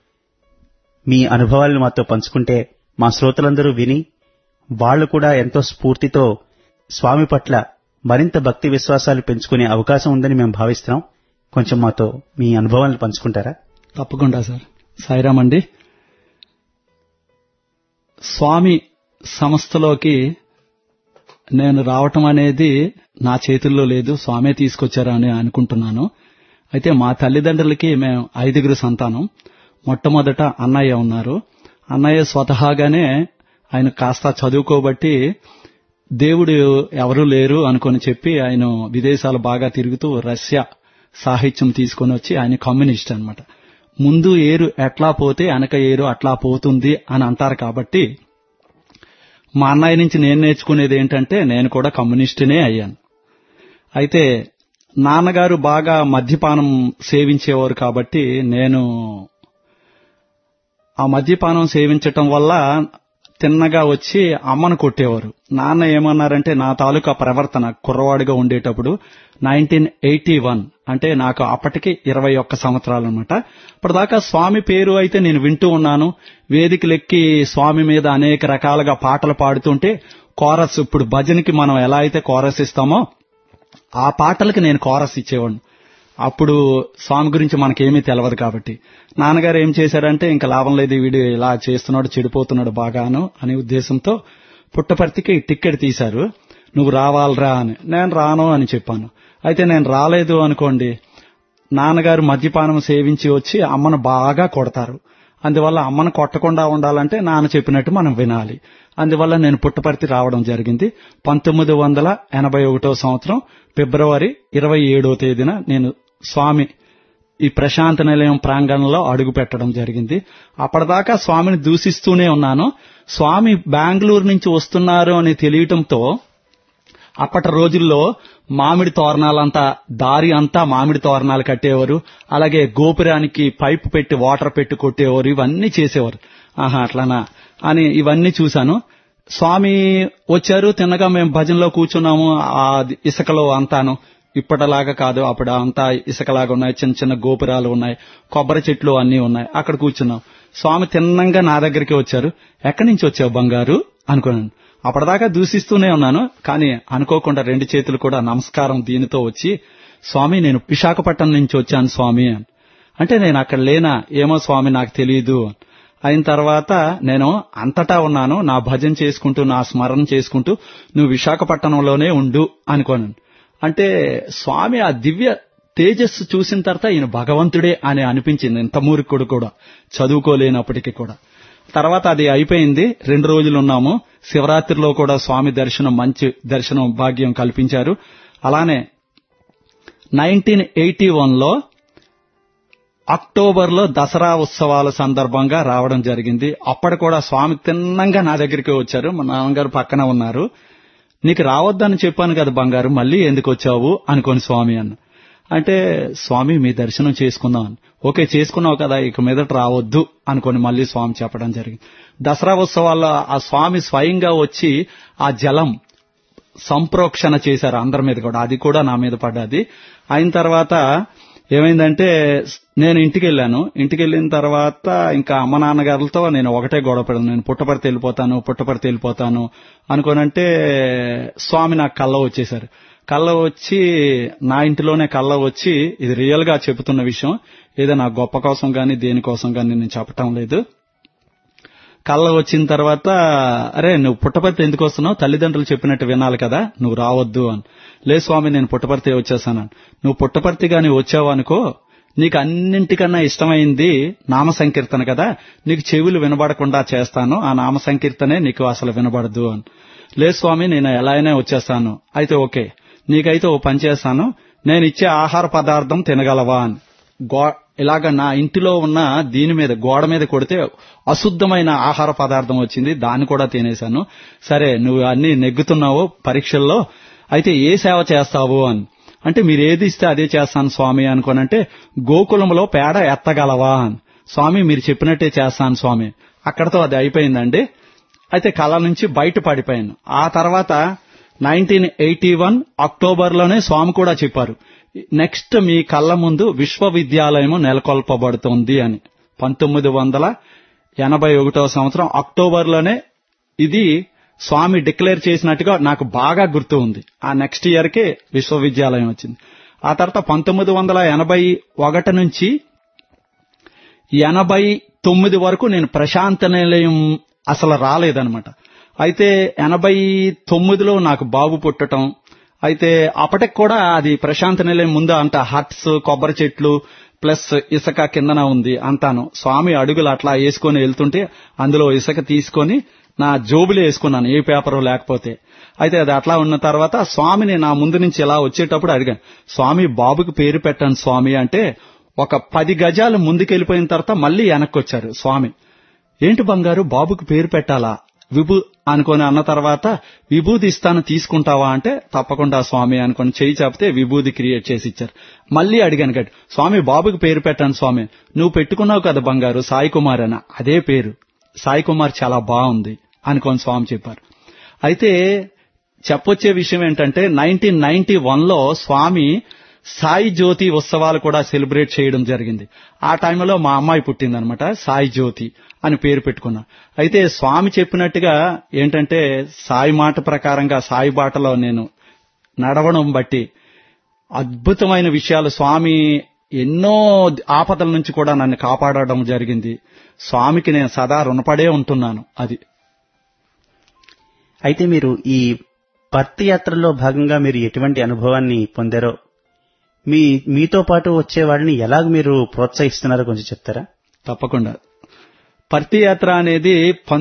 S1: మీ అనుభవాలను మాతో పంచుకుంటే మా శ్రోతలందరూ విని వాళ్లు కూడా ఎంతో స్ఫూర్తితో స్వామి పట్ల మరింత భక్తి విశ్వాసాలు పెంచుకునే అవకాశం ఉందని మేము భావిస్తున్నాం. కొంచెం మాతో మీ అనుభవాలను పంచుకుంటారా?
S6: తప్పకుండా సార్. సాయిరాం అండి. స్వామి సంస్థలోకి నేను రావటం అనేది నా చేతుల్లో లేదు, స్వామే తీసుకొచ్చారా అని అనుకుంటున్నాను. అయితే మా తల్లిదండ్రులకి మేము 5 సంతానం. మొట్టమొదట అన్నయ్య ఉన్నారు. అన్నయ్య స్వతహాగానే ఆయన కాస్త చదువుకోబట్టి దేవుడు ఎవరూ లేరు అనుకొని చెప్పి ఆయన విదేశాలు బాగా తిరుగుతూ రష్యా సాహిత్యం తీసుకొని వచ్చి ఆయన కమ్యూనిస్ట్ అన్నమాట. ముందు ఏరు ఎట్లా పోతే వెనక ఏరు అట్లా పోతుంది అని అంటారు. కాబట్టి మా అన్నయ్య నుంచి నేను నేర్చుకునేది ఏంటంటే నేను కూడా కమ్యూనిస్టునే అయ్యాను. అయితే నాన్నగారు బాగా మద్యపానం సేవించేవారు కాబట్టి నేను ఆ మద్యపానం సేవించటం వల్ల తిన్నగా వచ్చి అమ్మను కొట్టేవారు. నాన్న ఏమన్నారంటే నా తాలూకా ప్రవర్తన కుర్రవాడిగా ఉండేటప్పుడు 1981 అంటే నాకు అప్పటికి 21 సంవత్సరాలు అనమాట. ఇప్పటిదాకా స్వామి పేరు అయితే నేను వింటూ ఉన్నాను. వేదికలెక్కి స్వామి మీద అనేక రకాలుగా పాటలు పాడుతుంటే కోరస్, ఇప్పుడు భజనకి మనం ఎలా అయితే కోరస్ ఇస్తామో ఆ పాటలకి నేను కోరస్ ఇచ్చేవాడిని. అప్పుడు స్వామి గురించి మనకేమీ తెలియదు కాబట్టి నాన్నగారు ఏం చేశారంటే ఇంకా లాభం లేదు, వీడు ఇలా చేస్తున్నాడు, చెడిపోతున్నాడు బాగాను అనే ఉద్దేశంతో పుట్టపర్తికి టిక్కెట్ తీశారు. నువ్వు రావాలరా అని. నేను రాను అని చెప్పాను. అయితే నేను రాలేదు అనుకోండి, నాన్నగారు మద్యపానం సేవించి వచ్చి అమ్మను బాగా కొడతారు. అందువల్ల అమ్మను కొట్టకుండా ఉండాలంటే నాన్న చెప్పినట్టు మనం వినాలి. అందువల్ల నేను పుట్టపర్తి రావడం జరిగింది. 1981 సంవత్సరం ఫిబ్రవరి 27వ తేదీన నేను స్వామి ఈ ప్రశాంత నిలయం ప్రాంగణంలో అడుగు పెట్టడం జరిగింది. అప్పటిదాకా స్వామిని దూషిస్తూనే ఉన్నాను. స్వామి బెంగళూరు నుంచి వస్తున్నారు అని తెలియటంతో అప్పటి రోజుల్లో మామిడి తోరణాలంతా దారి అంతా మామిడి తోరణాలు కట్టేవారు. అలాగే గోపురానికి పైపు పెట్టి వాటర్ పెట్టి కొట్టేవారు. ఇవన్నీ చేసేవారు. ఆహా అట్లానా అని ఇవన్నీ చూశాను. స్వామి వచ్చారు, తిన్నగా మేము భజనలో కూర్చున్నాము. ఆ ఇసుకలో అంతాను ఇప్పటిలాగా కాదు, అప్పుడు అంతా ఇసుకలాగా ఉన్నాయి, చిన్న చిన్న గోపురాలు ఉన్నాయి, కొబ్బరి చెట్లు అన్నీ ఉన్నాయి. అక్కడ కూర్చున్నాం. స్వామి తిన్నంగా నా దగ్గరికి వచ్చారు. ఎక్కడి నుంచి వచ్చావు బంగారు అనుకున్నాను. అప్పటిదాకా దూషిస్తూనే ఉన్నాను. కానీ అనుకోకుండా 2 చేతులు కూడా నమస్కారం దీనితో వచ్చి, స్వామి నేను విశాఖపట్నం నుంచి వచ్చాను స్వామి అంటే నేను అక్కడ లేనా, ఏమో స్వామి నాకు తెలియదు. అయిన తర్వాత నేను అంతటా ఉన్నాను, నా భజన చేసుకుంటూ నా స్మరణ చేసుకుంటూ నువ్వు విశాఖపట్నంలోనే ఉండు అనుకోను. అంటే స్వామి ఆ దివ్య తేజస్సు చూసిన తర్వాత ఈయన భగవంతుడే అని అనిపించింది. ఇంత మూర్ఖుడు కూడా, చదువుకోలేనప్పటికీ కూడా. తర్వాత అది అయిపోయింది. 2 రోజులు ఉన్నాము. శివరాత్రిలో కూడా స్వామి దర్శనం, మంచి దర్శనం భాగ్యం కల్పించారు. అలానే 1981లో అక్టోబర్లో దసరా ఉత్సవాల సందర్భంగా రావడం జరిగింది. అప్పటి కూడా స్వామి తిన్నంగా నా దగ్గరికి వచ్చారు. మా నాన్నగారు పక్కన ఉన్నారు. నీకు రావద్దని చెప్పాను కదా బంగారు, మళ్ళీ ఎందుకు వచ్చావు అనుకోని స్వామి అన్న. అంటే స్వామి మీ దర్శనం చేసుకుందాం అని. ఓకే చేసుకున్నావు కదా, ఇక మీదట రావద్దు అనుకొని మళ్ళీ స్వామి చెప్పడం జరిగింది. దసరా ఉత్సవాల్లో ఆ స్వామి స్వయంగా వచ్చి ఆ జలం సంప్రోక్షణ చేశారు అందరి మీద కూడా. అది కూడా నా మీద పడ్డది. అయిన తర్వాత ఏమైందంటే నేను ఇంటికి వెళ్ళిన తర్వాత ఇంకా అమ్మ నాన్నగారులతో నేను ఒకటే గొడవ పడను. నేను పుట్టపర్తి వెళ్ళిపోతాను అనుకోనంటే స్వామి నాకు కళ్ళ వచ్చేశారు. కళ్ళ వచ్చి నా ఇంటిలోనే కళ్ళ వచ్చి, ఇది రియల్ గా చెబుతున్న విషయం, ఏదో నా గొప్ప కోసం గాని దేనికోసం గాని నేను చెప్పటం లేదు. కళ్ళ వచ్చిన తర్వాత, అరే నువ్వు పుట్టపర్తి ఎందుకు వస్తున్నావు, తల్లిదండ్రులు చెప్పినట్టు వినాలి కదా, నువ్వు రావద్దు అని. లేదు స్వామి నేను పుట్టపర్తి వచ్చేసాను. నువ్వు పుట్టపర్తి గాని వచ్చావు అనుకో, నీకు అన్నింటికన్నా ఇష్టమైంది నామ సంకీర్తన కదా, నీకు చెవులు వినబడకుండా చేస్తాను, ఆ నామ సంకీర్తనే నీకు అసలు వినబడదు అని. లేదు స్వామి నేను ఎలా అయినా వచ్చేస్తాను. అయితే ఓకే, నీకైతే ఓ పని చేస్తాను, నేను ఇచ్చే ఆహార పదార్థం తినగలవా అని. ఇలాగ నా ఇంటిలో ఉన్న దీని మీద గోడ మీద కొడితే అశుద్ధమైన ఆహార పదార్థం వచ్చింది, దాన్ని కూడా తినేశాను. సరే నువ్వు అన్ని నెగ్గుతున్నావు పరీక్షల్లో, అయితే ఏ సేవ చేస్తావు అని. అంటే మీరు ఏది ఇస్తే అదే చేస్తాను స్వామి అనుకోనంటే, గోకులంలో పేడ ఎత్తగలవా అని. స్వామి మీరు చెప్పినట్టే చేస్తాను స్వామి. అక్కడతో అది అయిపోయిందండి. అయితే కళ నుంచి బయట పడిపోయాను. ఆ తర్వాత 1981 అక్టోబర్లోనే స్వామి కూడా చెప్పారు, నెక్స్ట్ మీ కళ్ళ ముందు విశ్వవిద్యాలయం నెలకొల్పబడుతోంది అని. 1981 సంవత్సరం అక్టోబర్లోనే ఇది స్వామి డిక్లేర్ చేసినట్టుగా నాకు బాగా గుర్తు ఉంది. ఆ నెక్స్ట్ ఇయర్ కి విశ్వవిద్యాలయం వచ్చింది. ఆ తర్వాత 1981 నుంచి 89 వరకు నేను ప్రశాంత నిలయం అసలు రాలేదనమాట. అయితే 89లో నాకు బాబు పుట్టడం, అయితే అప్పటికి కూడా అది ప్రశాంత నిలయం ముందు అంత హట్స్, కొబ్బరి చెట్లు ప్లస్ ఇసుక కిందన ఉంది అంతాను. స్వామి అడుగులు అట్లా వేసుకొని వెళ్తుంటే అందులో ఇసుక తీసుకొని నా జోబులో వేసుకున్నాను, ఏ పేపరు లేకపోతే. అయితే అది అట్లా ఉన్న తర్వాత స్వామిని నా ముందు నుంచి ఇలా వచ్చేటప్పుడు అడిగాను, స్వామి బాబుకి పేరు పెట్టండి స్వామి అంటే, ఒక 10 గజాలు ముందుకెళ్ళిపోయిన తర్వాత మళ్ళీ వెనక్కి వచ్చారు స్వామి. ఏంటి బంగారు బాబుకి పేరు పెట్టాలా, విభూ అనుకొని అన్న తర్వాత, విభూది ఇస్తాను తీసుకుంటావా అంటే, తప్పకుండా స్వామి అనుకొని చెయ్యి చెప్తే విభూది క్రియేట్ చేసి ఇచ్చారు. మళ్ళీ అడిగాను గట్టి, స్వామి బాబుకి పేరు పెట్టండి స్వామి. నువ్వు పెట్టుకున్నావు కదా బంగారు సాయి కుమార్ అని, అదే పేరు సాయి కుమార్ చాలా బాగుంది అనుకొని స్వామి చెప్పారు. అయితే చెప్పొచ్చే విషయం ఏంటంటే 1991లో స్వామి సాయి జ్యోతి ఉత్సవాలు కూడా సెలబ్రేట్ చేయడం జరిగింది. ఆ టైంలో మా అమ్మాయి పుట్టిందనమాట, సాయి జ్యోతి అని పేరు పెట్టుకున్నా. అయితే స్వామి చెప్పినట్టుగా ఏంటంటే సాయి మాట ప్రకారంగా సాయి బాటలో నేను నడవడం బట్టి అద్భుతమైన విషయాలు, స్వామి ఎన్నో ఆపదల నుంచి కూడా నన్ను కాపాడడం జరిగింది. స్వామికి నేను సదా రుణపడే ఉంటున్నాను. అది
S1: అయితే మీరు ఈ పర్తి యాత్రలో భాగంగా మీరు ఎటువంటి అనుభవాన్ని పొందారో, మీతో పాటు వచ్చే వాళ్ళని ఎలాగ మీరు ప్రోత్సహిస్తున్నారో కొంచెం చెప్తారా?
S6: తప్పకుండా. పర్తి యాత్ర అనేది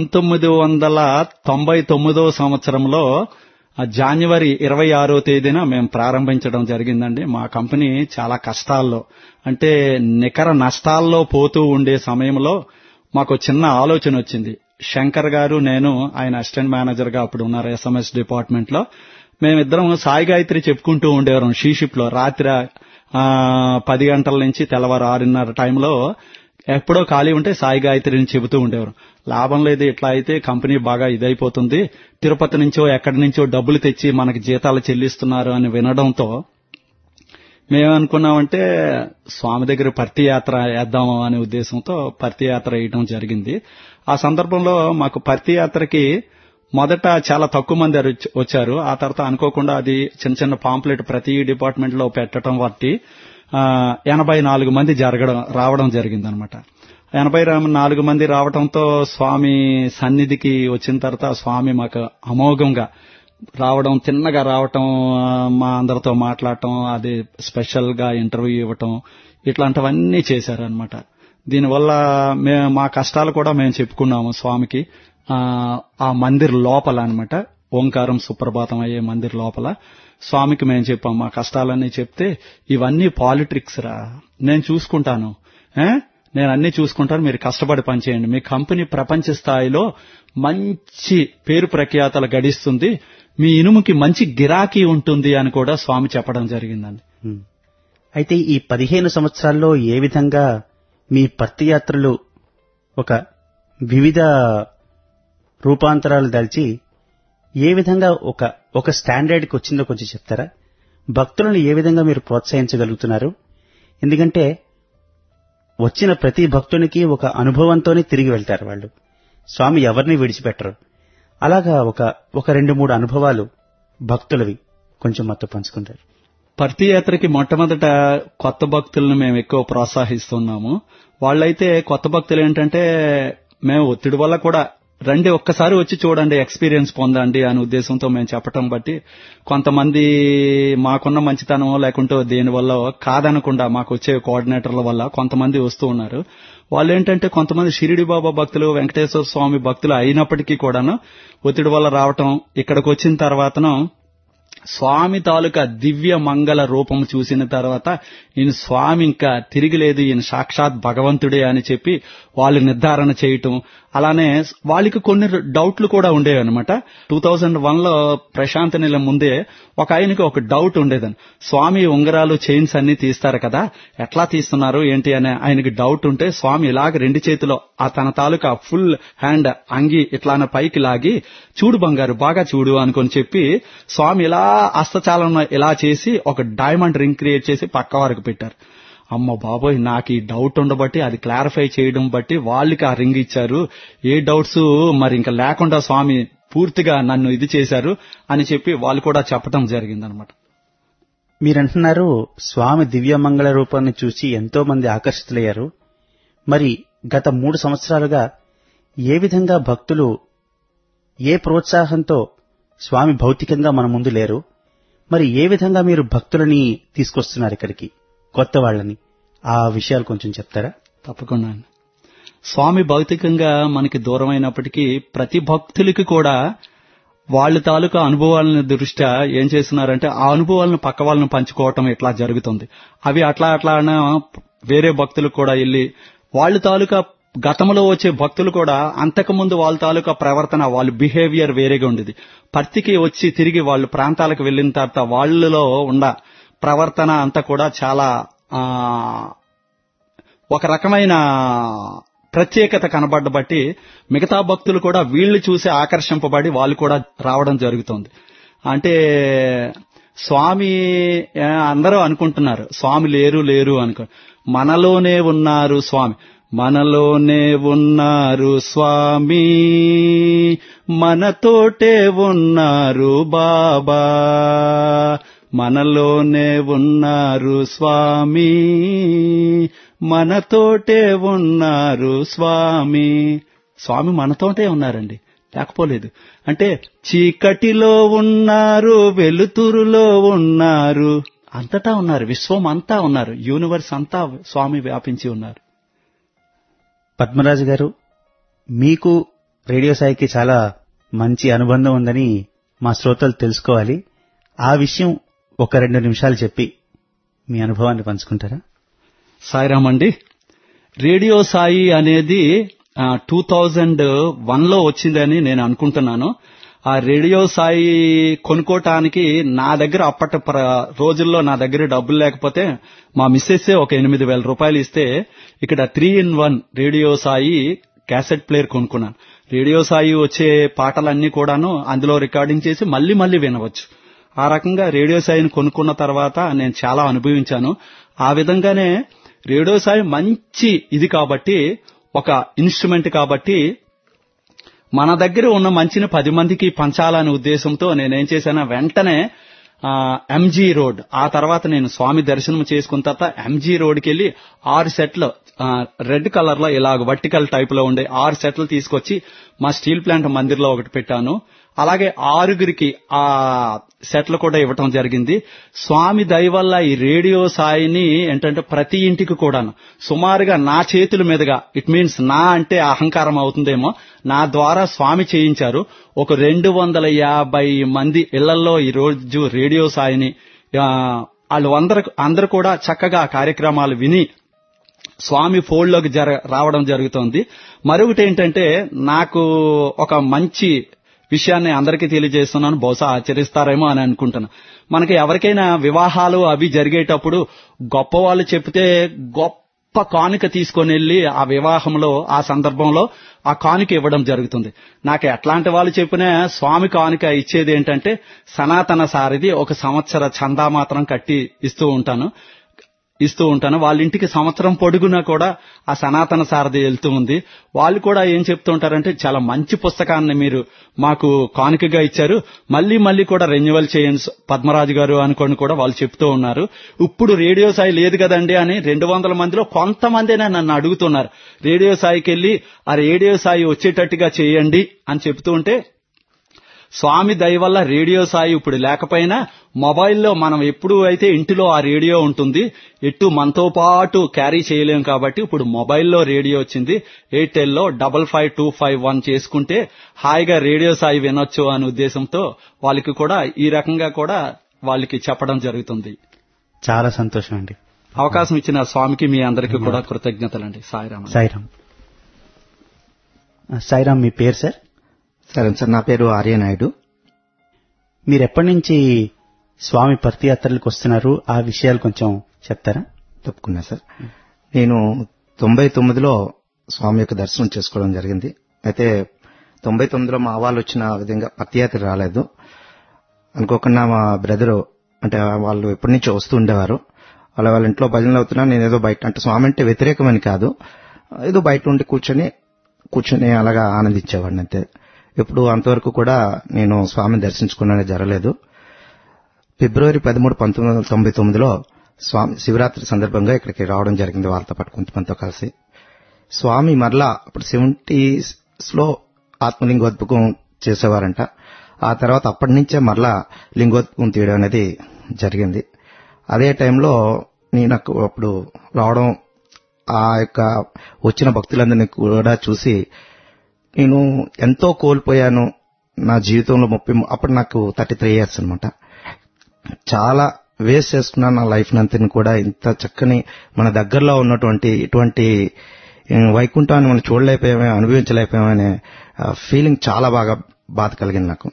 S6: 1999 సంవత్సరంలో జనవరి 26వ తేదీన మేము ప్రారంభించడం జరిగిందండి. మా కంపెనీ చాలా కష్టాల్లో, అంటే నికర నష్టాల్లో పోతూ ఉండే సమయంలో మాకు చిన్న ఆలోచన వచ్చింది. శంకర్ గారు, నేను, ఆయన అసిస్టెంట్ మేనేజర్ గా అప్పుడు ఉన్నారు SMS డిపార్ట్మెంట్ లో. మేమిద్దరం సాయి గాయత్రి చెప్పుకుంటూ ఉండేవారం షీషిప్ లో. రాత్రి 10 గంటల నుంచి తెల్లవారు 6:30 టైంలో ఎప్పుడో ఖాళీ ఉంటే సాయి గాయత్రిని చెబుతూ ఉండేవారు. లాభం లేదు, ఇట్లా అయితే కంపెనీ బాగా ఇదైపోతుంది, తిరుపతి నుంచో ఎక్కడి నుంచో డబ్బులు తెచ్చి మనకి జీతాలు చెల్లిస్తున్నారు అని వినడంతో మేమనుకున్నామంటే స్వామి దగ్గర పర్తి యాత్ర వేద్దాము అనే ఉద్దేశంతో పర్తి యాత్ర వేయడం జరిగింది. ఆ సందర్భంలో మాకు పర్తి యాత్రకి మొదట చాలా తక్కువ మంది వచ్చారు. ఆ తర్వాత అనుకోకుండా అది చిన్న చిన్న పాంప్లెట్ ప్రతి డిపార్ట్మెంట్ లో పెట్టడం బట్టి 84 మంది రావడం జరిగిందనమాట. 84 మంది రావడంతో స్వామి సన్నిధికి వచ్చిన తర్వాత స్వామి మాకు అమోఘంగా రావడం, తిన్నగా రావటం, మా అందరితో మాట్లాడటం, అది స్పెషల్ గా ఇంటర్వ్యూ ఇవ్వటం, ఇట్లాంటివన్నీ చేశారనమాట. దీనివల్ల మా కష్టాలు కూడా మేము చెప్పుకున్నాము స్వామికి. ఆ మందిర్ లోపల అన్నమాట, ఓంకారం సుప్రభాతం అయ్యే మందిర్ లోపల స్వామికి మేము చెప్పాం మా కష్టాలన్నీ. చెప్తే ఇవన్నీ పాలిటిక్స్ రా, నేను చూసుకుంటాను, నేను అన్ని చూసుకుంటాను, మీరు కష్టపడి పనిచేయండి, మీ కంపెనీ ప్రపంచ స్థాయిలో మంచి పేరు ప్రఖ్యాతలు గడిస్తుంది, మీ ఇనుముకి మంచి గిరాకీ ఉంటుంది అని కూడా స్వామి చెప్పడం జరిగిందండి.
S1: అయితే ఈ 15 సంవత్సరాల్లో ఏ విధంగా మీ పత్తియాత్రలు ఒక వివిధ రూపాంతరాలు దాల్చి ఏ విధంగా ఒక స్టాండర్డ్కి వచ్చిందో కొంచెం చెప్తారా? భక్తులను ఏ విధంగా మీరు ప్రోత్సహించగలుగుతున్నారు? ఎందుకంటే వచ్చిన ప్రతి భక్తునికి ఒక అనుభవంతోనే తిరిగి వెళ్తారు వాళ్ళు. స్వామి ఎవరిని విడిచిపెట్టరు. అలాగా ఒక 2-3 అనుభవాలు భక్తులవి కొంచెం మాతో పంచుకుంటారు.
S6: పర్తియాత్రకి మొట్టమొదట కొత్త భక్తులను మేము ఎక్కువ ప్రోత్సహిస్తున్నాము. వాళ్ళైతే కొత్త భక్తులు ఏంటంటే మేము ఒత్తిడి వల్ల కూడా రండి ఒక్కసారి వచ్చి చూడండి, ఎక్స్పీరియన్స్ పొందండి అనే ఉద్దేశంతో మేము చెప్పటం బట్టి కొంతమంది మాకున్న మంచితనం లేకుంటే దేనివల్ల కాదనకుండా మాకు వచ్చే కోఆర్డినేటర్ల వల్ల కొంతమంది వస్తూ ఉన్నారు. వాళ్ళు ఏంటంటే కొంతమంది షిరిడి బాబా భక్తులు, వెంకటేశ్వర స్వామి భక్తులు అయినప్పటికీ కూడాను ఒత్తిడి వల్ల రావటం, ఇక్కడికి వచ్చిన తర్వాతను స్వామి తాలూకా దివ్య మంగళ రూపం చూసిన తర్వాత ఈయన స్వామి ఇంకా తిరిగిలేదు, ఈయన సాక్షాత్ భగవంతుడే అని చెప్పి వాళ్ళు నిర్ధారణ చేయటం. అలానే వాళ్ళకి కొన్ని డౌట్లు కూడా ఉండేవి అనమాట. 2001లో ప్రశాంత నిలయం ముందే ఒక ఆయనకి ఒక డౌట్ ఉండేదని, స్వామి ఉంగరాలు చైన్స్ అన్ని తీస్తారు కదా, ఎట్లా తీస్తున్నారు ఏంటి అని ఆయనకి డౌట్ ఉంటే స్వామి ఇలాగ 2 చేతిలో తన తాలూకా ఫుల్ హ్యాండ్ అంగి ఇట్లా పైకి లాగి చూడు బంగారు బాగా చూడు అనుకొని చెప్పి స్వామి ఇలా హస్తచాలన ఇలా చేసి ఒక డైమండ్ రింగ్ క్రియేట్ చేసి పక్క వారికి పెట్టారు. అమ్మ బాబోయ్, నాకు ఈ డౌట్ ఉండబట్టి అది క్లారిఫై చేయడం బట్టి వాళ్ళకి ఆ రింగ్ ఇచ్చారు. ఏ డౌట్స్ మరి ఇంకా లేకుండా స్వామి పూర్తిగా నన్ను ఇది చేశారు అని చెప్పి వాళ్ళు కూడా చెప్పడం జరిగిందనమాట.
S1: మీరంటున్నారు స్వామి దివ్యమంగళ రూపాన్ని చూసి ఎంతో మంది ఆకర్షితులయ్యారు. మరి గత 3 సంవత్సరాలుగా ఏ విధంగా భక్తులు ఏ ప్రోత్సాహంతో స్వామి భౌతికంగా మన ముందు లేరు, మరి ఏ విధంగా మీరు భక్తులని తీసుకొస్తున్నారు ఇక్కడికి, కొత్త వాళ్ళని, ఆ విషయాలు కొంచెం చెప్తారా?
S6: తప్పకుండా. స్వామి భౌతికంగా మనకి దూరమైనప్పటికీ ప్రతి భక్తులకి కూడా వాళ్ళ తాలూకా అనుభవాలను దృష్ట్యా ఏం చేస్తున్నారంటే ఆ అనుభవాలను పక్క వాళ్ళని పంచుకోవటం ఇట్లా జరుగుతుంది. అవి అట్లా వేరే భక్తులకు కూడా వెళ్ళి వాళ్ళ తాలూకా గతంలో వచ్చే భక్తులు కూడా అంతకుముందు వాళ్ళ తాలూకా ప్రవర్తన, వాళ్ళ బిహేవియర్ వేరేగా ఉండేది. పర్తికి వచ్చి తిరిగి వాళ్ళ ప్రాంతాలకు వెళ్లిన తర్వాత వాళ్ళలో ఉన్న ప్రవర్తన అంతా కూడా చాలా ఒక రకమైన ప్రత్యేకత కనబడ్డబట్టి మిగతా భక్తులు కూడా వీళ్లు చూసి ఆకర్షింపబడి వాళ్ళు కూడా రావడం జరుగుతుంది. అంటే స్వామి అందరూ అనుకుంటున్నారు స్వామి లేరు అనుకో, మనలోనే ఉన్నారు స్వామి, మనలోనే ఉన్నారు స్వామి, మనతోటే ఉన్నారు బాబా, మనలోనే ఉన్నారు స్వామి, మనతోటే ఉన్నారు స్వామి. స్వామి మనతోటే ఉన్నారండి, లేకపోలేదు. అంటే చీకటిలో ఉన్నారు, వెలుతురులో ఉన్నారు, అంతటా ఉన్నారు, విశ్వం అంతా ఉన్నారు, యూనివర్స్ అంతా స్వామి వ్యాపించి ఉన్నారు.
S1: పద్మరాజు గారు, మీకు రేడియో సాయికి చాలా మంచి అనుబంధం ఉందని మా శ్రోతలు తెలుసుకోవాలి. ఆ విషయం ఒక 2 నిమిషాలు చెప్పి మీ అనుభవాన్ని పంచుకుంటారా?
S6: సాయిరామ్ అండి. రేడియో సాయి అనేది 2001లో వచ్చిందని నేను అనుకుంటున్నాను. ఆ రేడియో సాయి కొనుక్కోటానికి నా దగ్గర అప్పటి రోజుల్లో నా దగ్గర డబ్బులు లేకపోతే మా మిస్సెస్ ఒక 8,000 రూపాయలు ఇస్తే ఇక్కడ 3-in-1 radio Sai cassette player కొనుక్కున్నాను. రేడియో సాయి వచ్చే పాటలన్నీ కూడాను అందులో రికార్డింగ్ చేసి మళ్లీ వినవచ్చు. ఆ రకంగా రేడియో సాయిని కొనుక్కున్న తర్వాత నేను చాలా అనుభవించాను. ఆ విధంగానే రేడియో సాయి మంచి ఇది కాబట్టి, ఒక ఇన్స్ట్రుమెంట్ కాబట్టి మన దగ్గర ఉన్న మంచిని 10 మందికి పంచాలనే ఉద్దేశంతో నేనేం చేశాను, వెంటనే ఎంజీ రోడ్, ఆ తర్వాత నేను స్వామి దర్శనం చేసుకున్న తర్వాత ఎంజీ రోడ్కి వెళ్లి 6 సెట్లు రెడ్ కలర్ లో ఇలాగ వర్టికల్ టైప్ లో ఉండే 6 సెట్లు తీసుకొచ్చి మా స్టీల్ ప్లాంట్ మందిర్లో ఒకటి పెట్టాను. అలాగే 6గురికి ఆ సెట్లు కూడా ఇవ్వటం జరిగింది. స్వామి దయ వల్ల ఈ రేడియో సాయిని ఏంటంటే ప్రతి ఇంటికి కూడాను సుమారుగా నా చేతుల మీదుగా, ఇట్ మీన్స్ నా అంటే అహంకారం అవుతుందేమో, నా ద్వారా స్వామి చేయించారు. ఒక 250 మంది ఇళ్లలో ఈ రోజు రేడియో సాయిని వాళ్ళు అందరూ కూడా చక్కగా కార్యక్రమాలు విని స్వామి ఫోల్డ్లోకి రావడం జరుగుతోంది. మరొకటి ఏంటంటే, నాకు ఒక మంచి విషయాన్ని అందరికీ తెలియజేస్తున్నాను, బహుశా ఆచరిస్తారేమో అని అనుకుంటున్నాను. మనకి ఎవరికైనా వివాహాలు అవి జరిగేటప్పుడు గొప్ప వాళ్ళు చెప్తే గొప్ప కానుక తీసుకొని వెళ్లి ఆ వివాహంలో ఆ సందర్భంలో ఆ కానుక ఇవ్వడం జరుగుతుంది. నాకు ఎట్లాంటి వాళ్ళు చెప్పినా స్వామి కానుక ఇచ్చేది ఏంటంటే సనాతన సారథి ఒక సంవత్సర చందా మాత్రం కట్టి ఇస్తూ ఉంటాను. వాళ్ళ ఇంటికి సంవత్సరం పొడుగునా కూడా ఆ సనాతన సారథి వెళ్తూ ఉంది. వాళ్ళు కూడా ఏం చెప్తూ ఉంటారంటే, చాలా మంచి పుస్తకాన్ని మీరు మాకు కానుకగా ఇచ్చారు, మళ్లీ కూడా రెన్యువల్ చేయండి పద్మరాజు గారు అనుకోని కూడా వాళ్ళు చెప్తూ ఉన్నారు. ఇప్పుడు రేడియో సాయి లేదు కదండి అని 200 మందిలో కొంతమందినే నన్ను అడుగుతున్నారు, రేడియో సాయికి వెళ్లి ఆ రేడియో సాయి వచ్చేటట్టుగా చేయండి అని చెప్తూ ఉంటే, స్వామి దయ వల్ల రేడియో సాయి ఇప్పుడు లేకపోయినా మొబైల్లో మనం ఎప్పుడు అయితే ఇంటిలో ఆ రేడియో ఉంటుంది, ఎటు మనతో పాటు క్యారీ చేయలేం కాబట్టి ఇప్పుడు మొబైల్లో రేడియో వచ్చింది. ఎయిర్టెల్లో 55251 చేసుకుంటే హాయిగా రేడియో సాయి వినొచ్చు అనే ఉద్దేశంతో వాళ్ళకి కూడా ఈ రకంగా కూడా వాళ్ళకి చెప్పడం జరుగుతుంది.
S1: చాలా సంతోషం అండి.
S6: అవకాశం ఇచ్చిన స్వామికి మీ అందరికీ కూడా కృతజ్ఞతలండి. సాయిరామ్.
S1: సాయిరామ్, మీ పేరు సార్?
S7: సరే సార్, నా పేరు ఆర్యనాయుడు.
S1: మీరు ఎప్పటి నుంచి స్వామి పర్తియాత్రలకు వస్తున్నారు, ఆ విషయాలు కొంచెం చెప్తారా?
S7: తప్పకుండా సార్. నేను 99లో స్వామి యొక్క దర్శనం చేసుకోవడం జరిగింది. అయితే 99లో మా వాళ్ళు వచ్చిన విధంగా పర్తియాత్ర రాలేదు. అనుకోకుండా మా బ్రదరు, అంటే వాళ్ళు ఎప్పటి నుంచో వస్తూ ఉండేవారు, వాళ్ళ ఇంట్లో భజనలు అవుతున్నా నేను ఏదో బయట, అంటే స్వామి అంటే వ్యతిరేకమని కాదు, ఏదో బయట ఉండి కూర్చొని అలాగా ఆనందించేవాడిని అంతే. ఎప్పుడు అంతవరకు కూడా నేను స్వామిని దర్శించుకున్నది జరగలేదు. ఫిబ్రవరి 13, 1999లో స్వామి శివరాత్రి సందర్భంగా ఇక్కడికి రావడం జరిగింది వాళ్ళతో పాటు కొంతమందితో కలిసి. స్వామి మరలా అప్పుడు 70s ఆత్మలింగోద్భుతం చేసేవారంట. ఆ తర్వాత అప్పటి నుంచే మరలా లింగోద్భుతం తీయడం అనేది జరిగింది. అదే టైంలో నాకు అప్పుడు రావడం, ఆ యొక్క వచ్చిన భక్తులందరినీ కూడా చూసి నేను ఎంతో కోల్పోయాను నా జీవితంలో. అప్పుడు నాకు 33 years అనమాట. చాలా వేస్ట్ చేసుకున్నాను నా లైఫ్ నంతని కూడా. ఇంత చక్కని మన దగ్గరలో ఉన్నటువంటి ఇటువంటి వైకుంఠాన్ని మనం చూడలేకపోయామే, అనుభవించలేకపోయామనే ఫీలింగ్ చాలా బాగా బాధ కలిగింది నాకు.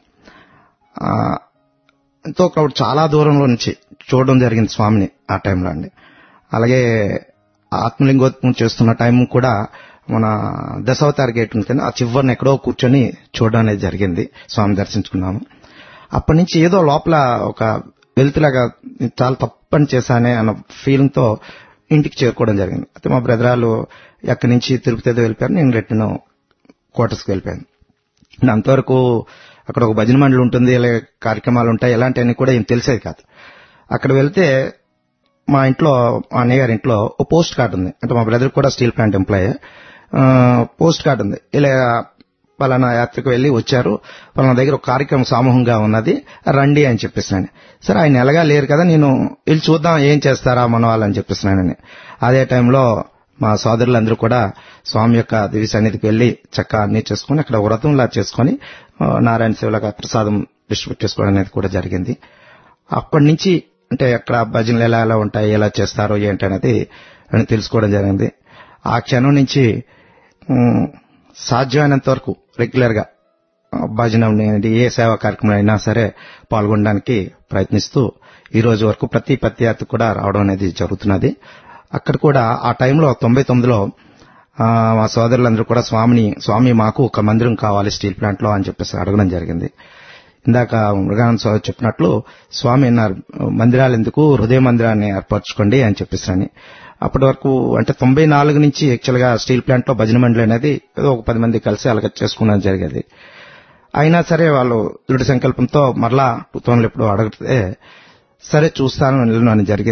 S7: ఎంతో చాలా దూరంలో నుంచి చూడడం జరిగింది స్వామిని ఆ టైంలో అండి. అలాగే ఆత్మలింగోద్భవం చేస్తున్న టైం కూడా మన దశావతార గేట్ ఉంటుంది, ఆ చివరిని ఎక్కడో కూర్చొని చూడడం అనేది జరిగింది. స్వామి దర్శించుకున్నాము. అప్పటి నుంచి ఏదో లోపల ఒక వెలుతులాగా చాలా తప్పని చేశానే అన్న ఫీలింగ్ తో ఇంటికి చేరుకోవడం జరిగింది. అయితే మా బ్రదరాలు ఎక్కడి నుంచి తిరుపతి ఏదో వెళ్ళిపోయారు, నేను రిటర్న్ క్వార్టర్స్కి వెళ్ళిపోయాను. అంతవరకు అక్కడ ఒక భజన మండలి ఉంటుంది, ఇలా కార్యక్రమాలు ఉంటాయి, ఎలాంటివన్నీ కూడా ఏం తెలిసేది కాదు. అక్కడ వెళ్తే మా ఇంట్లో, మా అన్నయ్య గారి ఇంట్లో ఓ పోస్ట్ కార్డు ఉంది. అంటే మా బ్రదర్ కూడా steel plant employee. Post card ఉంది, ఇలా పలానా యాత్రకు వెళ్లి వచ్చారు, పలానా దగ్గర ఒక కార్యక్రమం సమూహంగా ఉన్నది, రండి అని చెప్పేసినాను. సరే, ఆయన ఎలాగా లేరు కదా, నేను వెళ్ళి చూద్దాం ఏం చేస్తారా మన వాళ్ళని చెప్పేసినానని. అదే టైంలో మా సోదరులందరూ కూడా స్వామి యొక్క దివ్య సన్నిధికి వెళ్లి చక్కగా అన్ని చేసుకుని అక్కడ వ్రతంలా చేసుకుని నారాయణ సేవలాగా ప్రసాదం డిస్ట్రిబ్యూట్ చేసుకోవడం అనేది కూడా జరిగింది. అప్పటి నుంచి అంటే అక్కడ భజనలు ఎలా ఉంటాయి, ఎలా చేస్తారో ఏంటి అనేది తెలుసుకోవడం జరిగింది. ఆ క్షణం నుంచి సాధ్యమైనంత వరకు రెగ్యులర్ గా భజన ఏ సేవా కార్యక్రమం అయినా సరే పాల్గొనడానికి ప్రయత్నిస్తూ ఈ రోజు వరకు ప్రతి పత్యాత్ర కూడా రావడం అనేది జరుగుతున్నది. అక్కడ కూడా ఆ టైంలో 99లో మా సోదరులందరూ కూడా స్వామి మాకు ఒక మందిరం కావాలి స్టీల్ ప్లాంట్ లో అని చెప్పేసి అడగడం జరిగింది. ఇందాక మృగానంద సోదరు చెప్పినట్లు స్వామి అన్నారు, మందిరాలు ఎందుకు, హృదయ మందిరాన్ని ఏర్పరచుకోండి అని చెప్పేసి. అప్పటి వరకు అంటే 94 నుంచి యాక్చువల్ గా స్టీల్ ప్లాంట్ లో భజన మండలి అనేది ఏదో ఒక 10 మంది కలిసి అలాగ చేసుకున్నది జరిగేది. అయినా సరే వాళ్ళు దృఢ సంకల్పంతో మరలా 2000 ఎప్పుడు అడిగితే సరే చూస్తాను అని జరిగింది.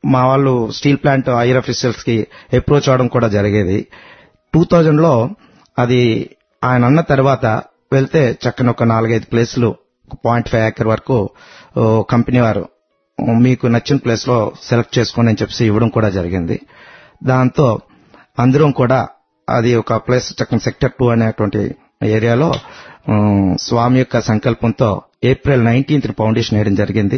S7: మా వాళ్ళు స్టీల్ ప్లాంట్ హైయర్ ఆఫీసర్స్ కి అప్రోచ్ అవడం కూడా జరిగేది. 2000లో అది ఆయన అన్న తర్వాత వెళ్తే చక్కని ఒక 4-5 ప్లేసులు 0.5 acre వరకు కంపెనీ వారు మీకు నచ్చిన ప్లేస్ లో సెలెక్ట్ చేసుకోండి అని చెప్పి ఇవ్వడం కూడా జరిగింది. దాంతో అందరం కూడా అది ఒక ప్లేస్ చక్కని సెక్టర్ 2 అనేటువంటి ఏరియాలో స్వామి యొక్క సంకల్పంతో April 19th ఫౌండేషన్ వేయడం జరిగింది.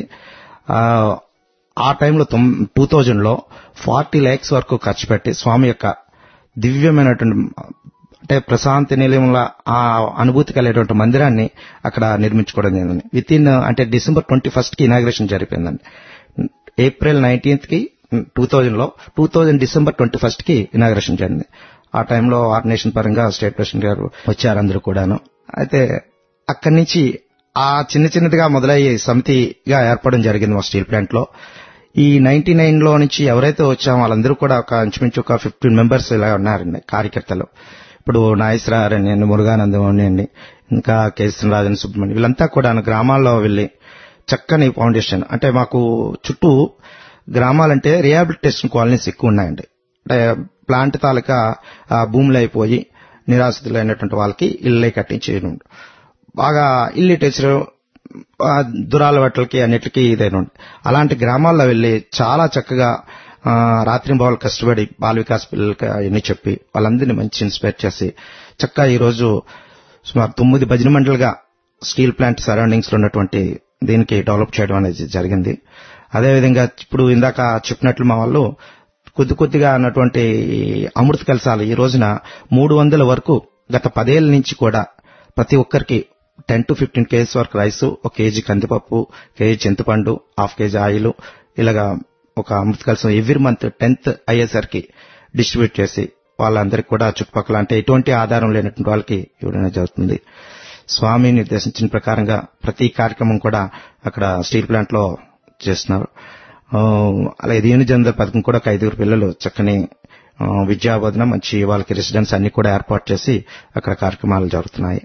S7: ఆ టైంలో 2000లో 40 lakhs వరకు ఖర్చు పెట్టి స్వామి యొక్క దివ్యమైనటువంటి అంటే ప్రశాంతి నిలయంలో ఆ అనుభూతి కలిగేటువంటి మందిరాన్ని అక్కడ నిర్మించుకోవడం జరిగింది. అంటే December 21st కి ఇనాగ్రేషన్ జరిపిందండి. April 19th కి 2000 December 21st కి ఇనాగ్రేషన్ జరిగింది. ఆ టైంలో ఆర్గనైజేషన్ పరంగా స్టేట్ ప్రెసిడెంట్ గారు వచ్చారు అందరూ కూడాను. అయితే అక్కడి నుంచి ఆ చిన్నదిగా మొదలయ్యే సమితిగా ఏర్పడడం జరిగింది మా స్టీల్ ప్లాంట్ లో. ఈ 99లో నుంచి ఎవరైతే వచ్చామో వాళ్ళందరూ కూడా ఇంచుమించు ఒక 15 members ఇలా ఉన్నారండి కార్యకర్తలు. ఇప్పుడు నాగేశ్వరరావు అండి, మురుగానందం అండి, ఇంకా కేశవరాజన్ సుబ్రహ్మణ్యం, వీళ్ళంతా కూడా గ్రామాల్లో వెళ్లి చక్కని ఫౌండేషన్ అంటే మాకు చుట్టూ గ్రామాలంటే రిహాబిలిటేషన్ కాలనీస్ ఎక్కువ ఉన్నాయండి. అంటే ప్లాంట్ తాలూకా భూములు అయిపోయి నిరాశ్రితులైనటువంటి వాళ్ళకి ఇళ్ళే కట్టించేయడం, బాగా ఇల్లిటేచర్ దురాలవాట్లకి అన్నిటికీ ఇదైనా అలాంటి గ్రామాల్లో వెళ్లి చాలా చక్కగా రాత్రింబవళ్ళు కష్టపడి బాల వికాస్ పిల్లలకి అవన్నీ చెప్పి వాళ్ళందరినీ మంచి ఇన్స్పైర్ చేసి చక్కగా ఈ రోజు సుమారు 9 భజన మండలిగా స్టీల్ ప్లాంట్ సరౌండింగ్స్ లో ఉన్నటువంటి దీనికి డెవలప్ చేయడం అనేది జరిగింది. అదేవిధంగా ఇప్పుడు ఇందాక చెప్పినట్లు మా వాళ్ళు కొద్దిగా అన్నటువంటి అమృత కలశాలు ఈ రోజున 300 వరకు గత 10 ఏళ్ల నుంచి కూడా ప్రతి ఒక్కరికి 10 to 15 kgs వరకు రైసు, 1 kg కందిపప్పు, 1 kg చింతపండు, 1/2 kg ఆయిల్ ఇలాగా ఒక అమృత కలశం ఎవ్రీ మంత్ 10th అయ్యేసరికి డిస్ట్రిబ్యూట్ చేసి వాళ్ళందరికీ కూడా చుట్టుపక్కల అంటే ఎటువంటి ఆధారం లేనటువంటి వాళ్ళకి ఇవ్వడం జరుగుతుంది. స్వామి నిర్దేశించిన ప్రకారంగా ప్రతి కార్యక్రమం కూడా అక్కడ స్టీల్ ప్లాంట్ లో చేస్తున్నారు. అలాగే దీనజంద పథకం కూడా ఒక 5 పిల్లలు చక్కని విద్యాబోధన మంచి వాళ్ళకి రెసిడెన్స్ అన్ని కూడా ఏర్పాటు చేసి అక్కడ కార్యక్రమాలు జరుగుతున్నాయి.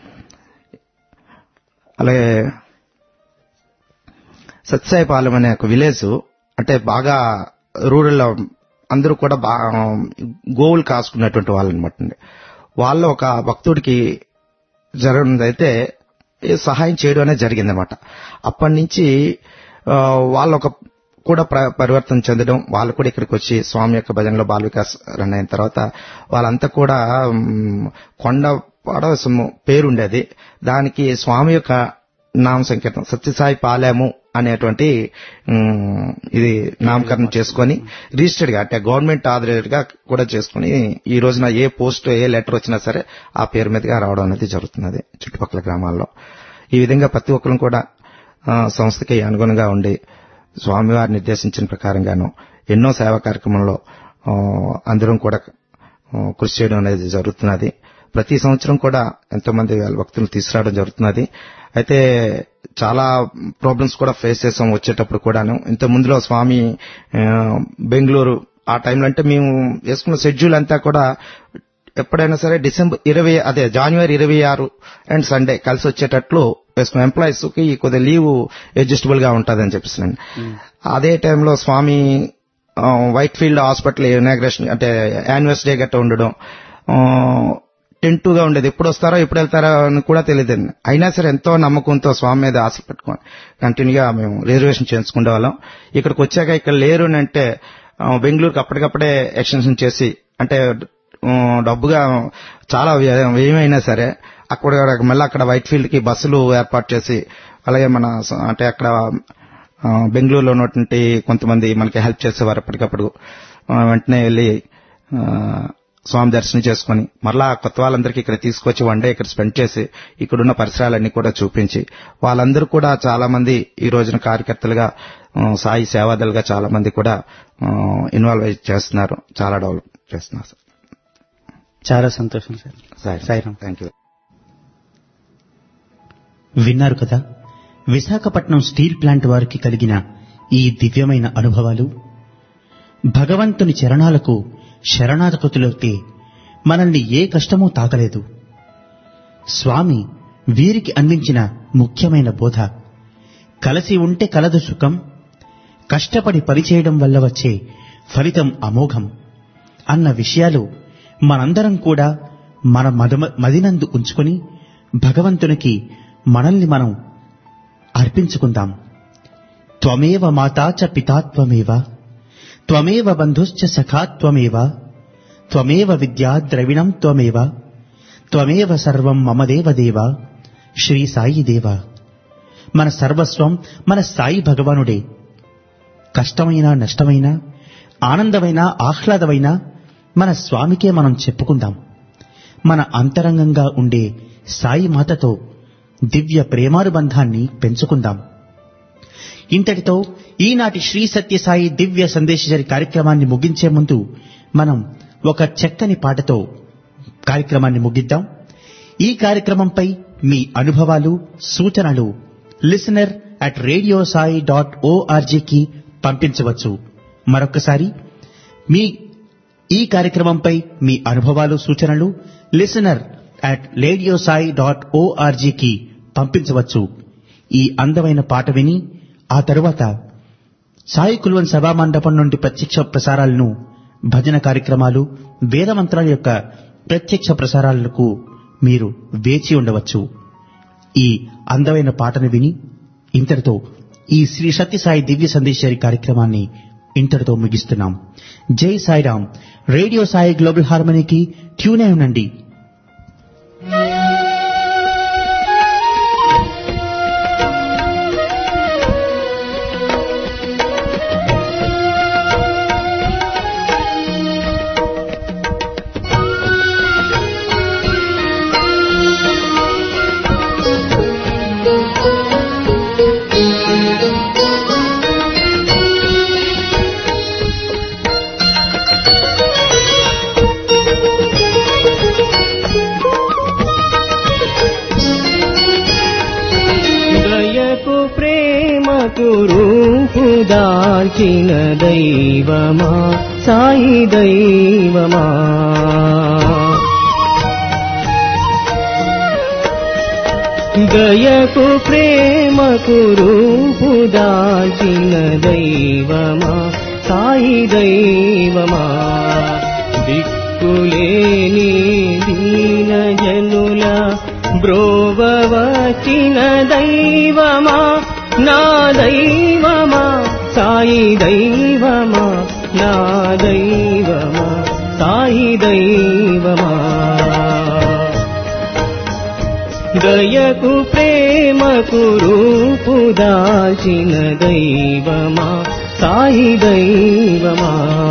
S7: అలాగే సత్సాయిపాలెం అనే ఒక విలేజ్ అంటే బాగా రూరల్ అందరూ కూడా గోవులు కాసుకున్నటువంటి వాళ్ళు అనమాట. వాళ్ళు ఒక భక్తుడికి జరిగినదైతే సహాయం చేయడం అనేది జరిగిందనమాట. అప్పటి నుంచి వాళ్ళు ఒక కూడా పరివర్తన చెందడం, వాళ్ళు కూడా ఇక్కడికి వచ్చి స్వామి యొక్క భజనలో బాల వికాస్ రన్ అయిన తర్వాత వాళ్ళంతా కూడా కొండపాడ పేరుండేది. దానికి స్వామి యొక్క నామ సంకీర్తనం సత్యసాయి పాలెము అనేటువంటి ఇది నామకరణం చేసుకుని రిజిస్టర్డ్ గా అంటే గవర్నమెంట్ ఆథరైజ్డ్ గా కూడా చేసుకుని ఈ రోజున ఏ పోస్ట్ ఏ లెటర్ వచ్చినా సరే ఆ పేరు మీదుగా రావడం అనేది జరుగుతున్నది చుట్టుపక్కల గ్రామాల్లో. ఈ విధంగా ప్రతి ఒక్కరు కూడా సంస్థకి అనుగుణంగా ఉండి స్వామివారు నిర్దేశించిన ప్రకారంగాను ఎన్నో సేవా కార్యక్రమంలో అందరం కూడా కృషి చేయడం అనేది జరుగుతున్నది. ప్రతి సంవత్సరం కూడా ఎంతో మంది భక్తులు తీసుకురావడం జరుగుతున్నది. అయితే చాలా ప్రాబ్లమ్స్ కూడా ఫేస్ చేసాం వచ్చేటప్పుడు కూడాను. ఇంత ముందులో స్వామి బెంగళూరు ఆ టైంలో అంటే మేము వేసుకున్న షెడ్యూల్ అంతా కూడా ఎప్పుడైనా సరే January 26 అండ్ సండే కలిసి వచ్చేటట్లు వేసుకున్న ఎంప్లాయీస్ కి కొద్దిగా లీవ్ అడ్జస్టబుల్ గా ఉంటుందని చెప్పేసి అదే టైంలో Swami Whitefield hospital inauguration అంటే యానివర్సరీ డే గట్ట ఉండడం టెంటుగా ఉండేది. ఎప్పుడు వస్తారో ఎప్పుడు వెళ్తారో అని కూడా తెలియదండి. అయినా సరే ఎంతో నమ్మకంతో స్వామి మీద ఆశలు పెట్టుకోని కంటిన్యూగా మేము రిజర్వేషన్ చేసుకునే వాళ్ళం. ఇక్కడికి వచ్చాక ఇక్కడ లేరు అంటే బెంగళూరుకి అప్పటికప్పుడే ఎక్స్టెన్షన్ చేసి అంటే డబ్బుగా చాలా వ్యయమైనా సరే మళ్ళీ అక్కడ వైట్ ఫీల్డ్ కి బస్సులు ఏర్పాటు చేసి అలాగే మన అంటే అక్కడ బెంగళూరులో ఉన్నటువంటి కొంతమంది మనకి హెల్ప్ చేసేవారు. ఎప్పటికప్పుడు వెంటనే వెళ్లి స్వామి దర్శనం చేసుకుని మరలా కొత్త వాళ్ళందరికీ ఇక్కడ తీసుకొచ్చి 1 day ఇక్కడ స్పెండ్ చేసి ఇక్కడున్న పరిసరాలన్నీ కూడా చూపించి వాళ్ళందరూ కూడా చాలా మంది ఈ రోజున కార్యకర్తలుగా సాయి సేవాదలుగా చాలా మంది కూడా ఇన్వాల్వ్ చేస్తున్నారు, చాలా డెవలప్ చేస్తున్నారు.
S1: చాలా సంతోషం సార్. సాయిరామ్.
S7: Thank you.
S1: విన్నారు కదా విశాఖపట్నం స్టీల్ ప్లాంట్ వారికి కలిగిన ఈ దివ్యమైన అనుభవాలు. భగవంతుని చరణాలకు శరణాగతులైతే మనల్ని ఏ కష్టమూ తాకలేదు. స్వామి వీరికి అందించిన ముఖ్యమైన బోధ కలిసి ఉంటే కలదు సుఖం, కష్టపడి పనిచేయడం వల్ల వచ్చే ఫలితం అమోఘం అన్న విషయాలు మనందరం కూడా మన మదినందు ఉంచుకొని భగవంతునికి మనల్ని మనం అర్పించుకుందాం. త్వమేవ మాతా చ పితా త్వమేవ, త్వమేవ బంధుశ్చ సఖా త్వమేవ, త్వమేవ విద్యా ద్రవిణం త్వమేవ, త్వమేవ సర్వం మమ దేవదేవ శ్రీ సాయి దేవ. మన సర్వస్వం మన సాయి భగవానుడే. కష్టమైనా నష్టమైనా ఆనందమైనా ఆహ్లాదమైనా మన స్వామికే మనం చెప్పుకుందాం. మన అంతరంగంగా ఉండే సాయి మాతతో దివ్య ప్రేమానుబంధాన్ని పెంచుకుందాం. ఇంతటితో ఈనాటి శ్రీ సత్యసాయి దివ్య సందేశజరి కార్యక్రమాన్ని ముగించే ముందు మనం ఒక చక్కని పాటతో కార్యక్రమాన్ని ముగిద్దాం. ఈ కార్యక్రమంపై మీ అనుభవాలు సూచనలు listener@radiosai.org కి పంపించవచ్చు. మరొకసారి ఈ కార్యక్రమంపై మీ అనుభవాలు సూచనలు listener@radiosai.org కి పంపించవచ్చు. ఈ అందమైన పాట విని ఆ తరువాత సాయి కుల్వన్ సభామండపం నుండి ప్రత్యక్ష ప్రసారాలను, భజన కార్యక్రమాలు, వేదమంత్రాల యొక్క ప్రత్యక్ష ప్రసారాలకు మీరు వేచి ఉండవచ్చు. ఈ అందమైన పాటను విని ఇంతటితో ఈ శ్రీ సత్యసాయి దివ్య సందేశరి కార్యక్రమాన్ని ఇంతటితో ముగిస్తున్నాం. జై సాయిరామ్. రేడియో సాయి గ్లోబల్ హార్మనీకి ట్యూన్ అయి ఉండండి.
S8: దాల్చిన దైవమా సాయి దైవమా, దయకు ప్రేమకు రూపు దాల్చిన దైవమా సాయి దైవమా, దిక్కులేని దీన జనుల బ్రోవవచిన దైవమా నా దైవమా సాయి దైవమా, నా దైవమా సాయి దైవమా, దయకు ప్రేమకు రూపు దాల్చిన దైవమా సాయి దైవమా.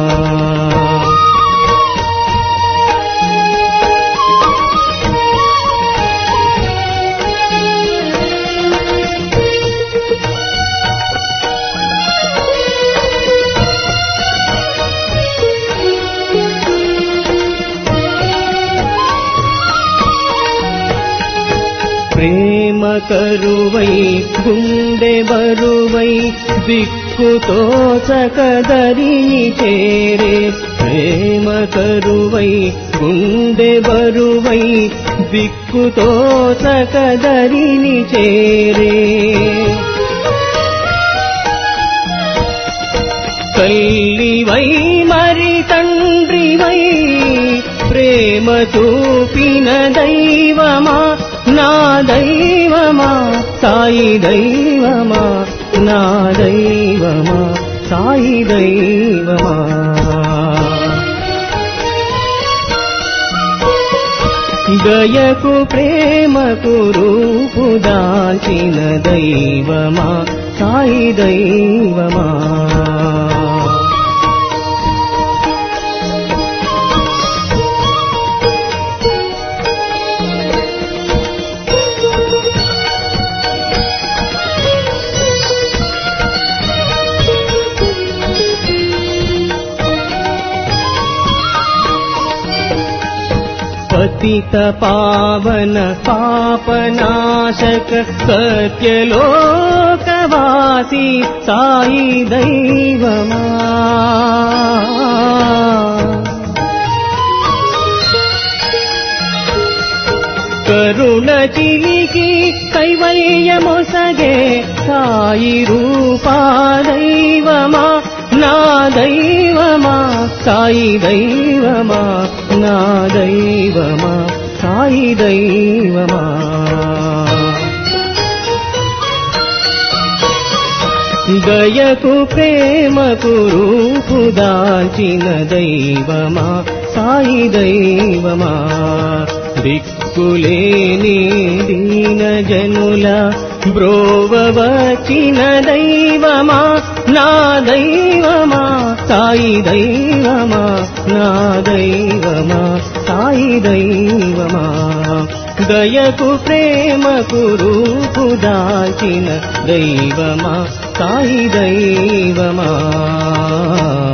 S8: ప్రేమ కరువై గుండె బరువై దిక్కుతో సకదరిని చేరే, ప్రేమ కరువై గుండె బరువై దిక్కుతో సకదరిని చేరే, తల్లివై మరి తండ్రివై ప్రేమ చూపిన దైవమా నా దైవమా సాయి దైవమా, నా దైవమా సాయి దైవమా, దయకు ప్రేమకు రూపు దాల్చిన దైవమా సాయి దైవమా. పతిత పావన పాపనాశక సత్యలోకవాసి సాయి దైవమా, కరుణ చిలికి కైవల్యమొసగే సాయి రూపా దైవమా నా దైవమా సాయి దైవమా నా దైవమా సాయి దైవమా దయకు ప్రేమకు రూపు దాల్చిన దైవమా సాయి దైవమా దిక్కులేని దీన జనుల బ్రోవవచిన దైవమా నా దైవమా సాయి దైవమా నా దైవమా సాయి దైవమా దయకు ప్రేమకు రూపు దాల్చిన దైవమా సాయి దైవమా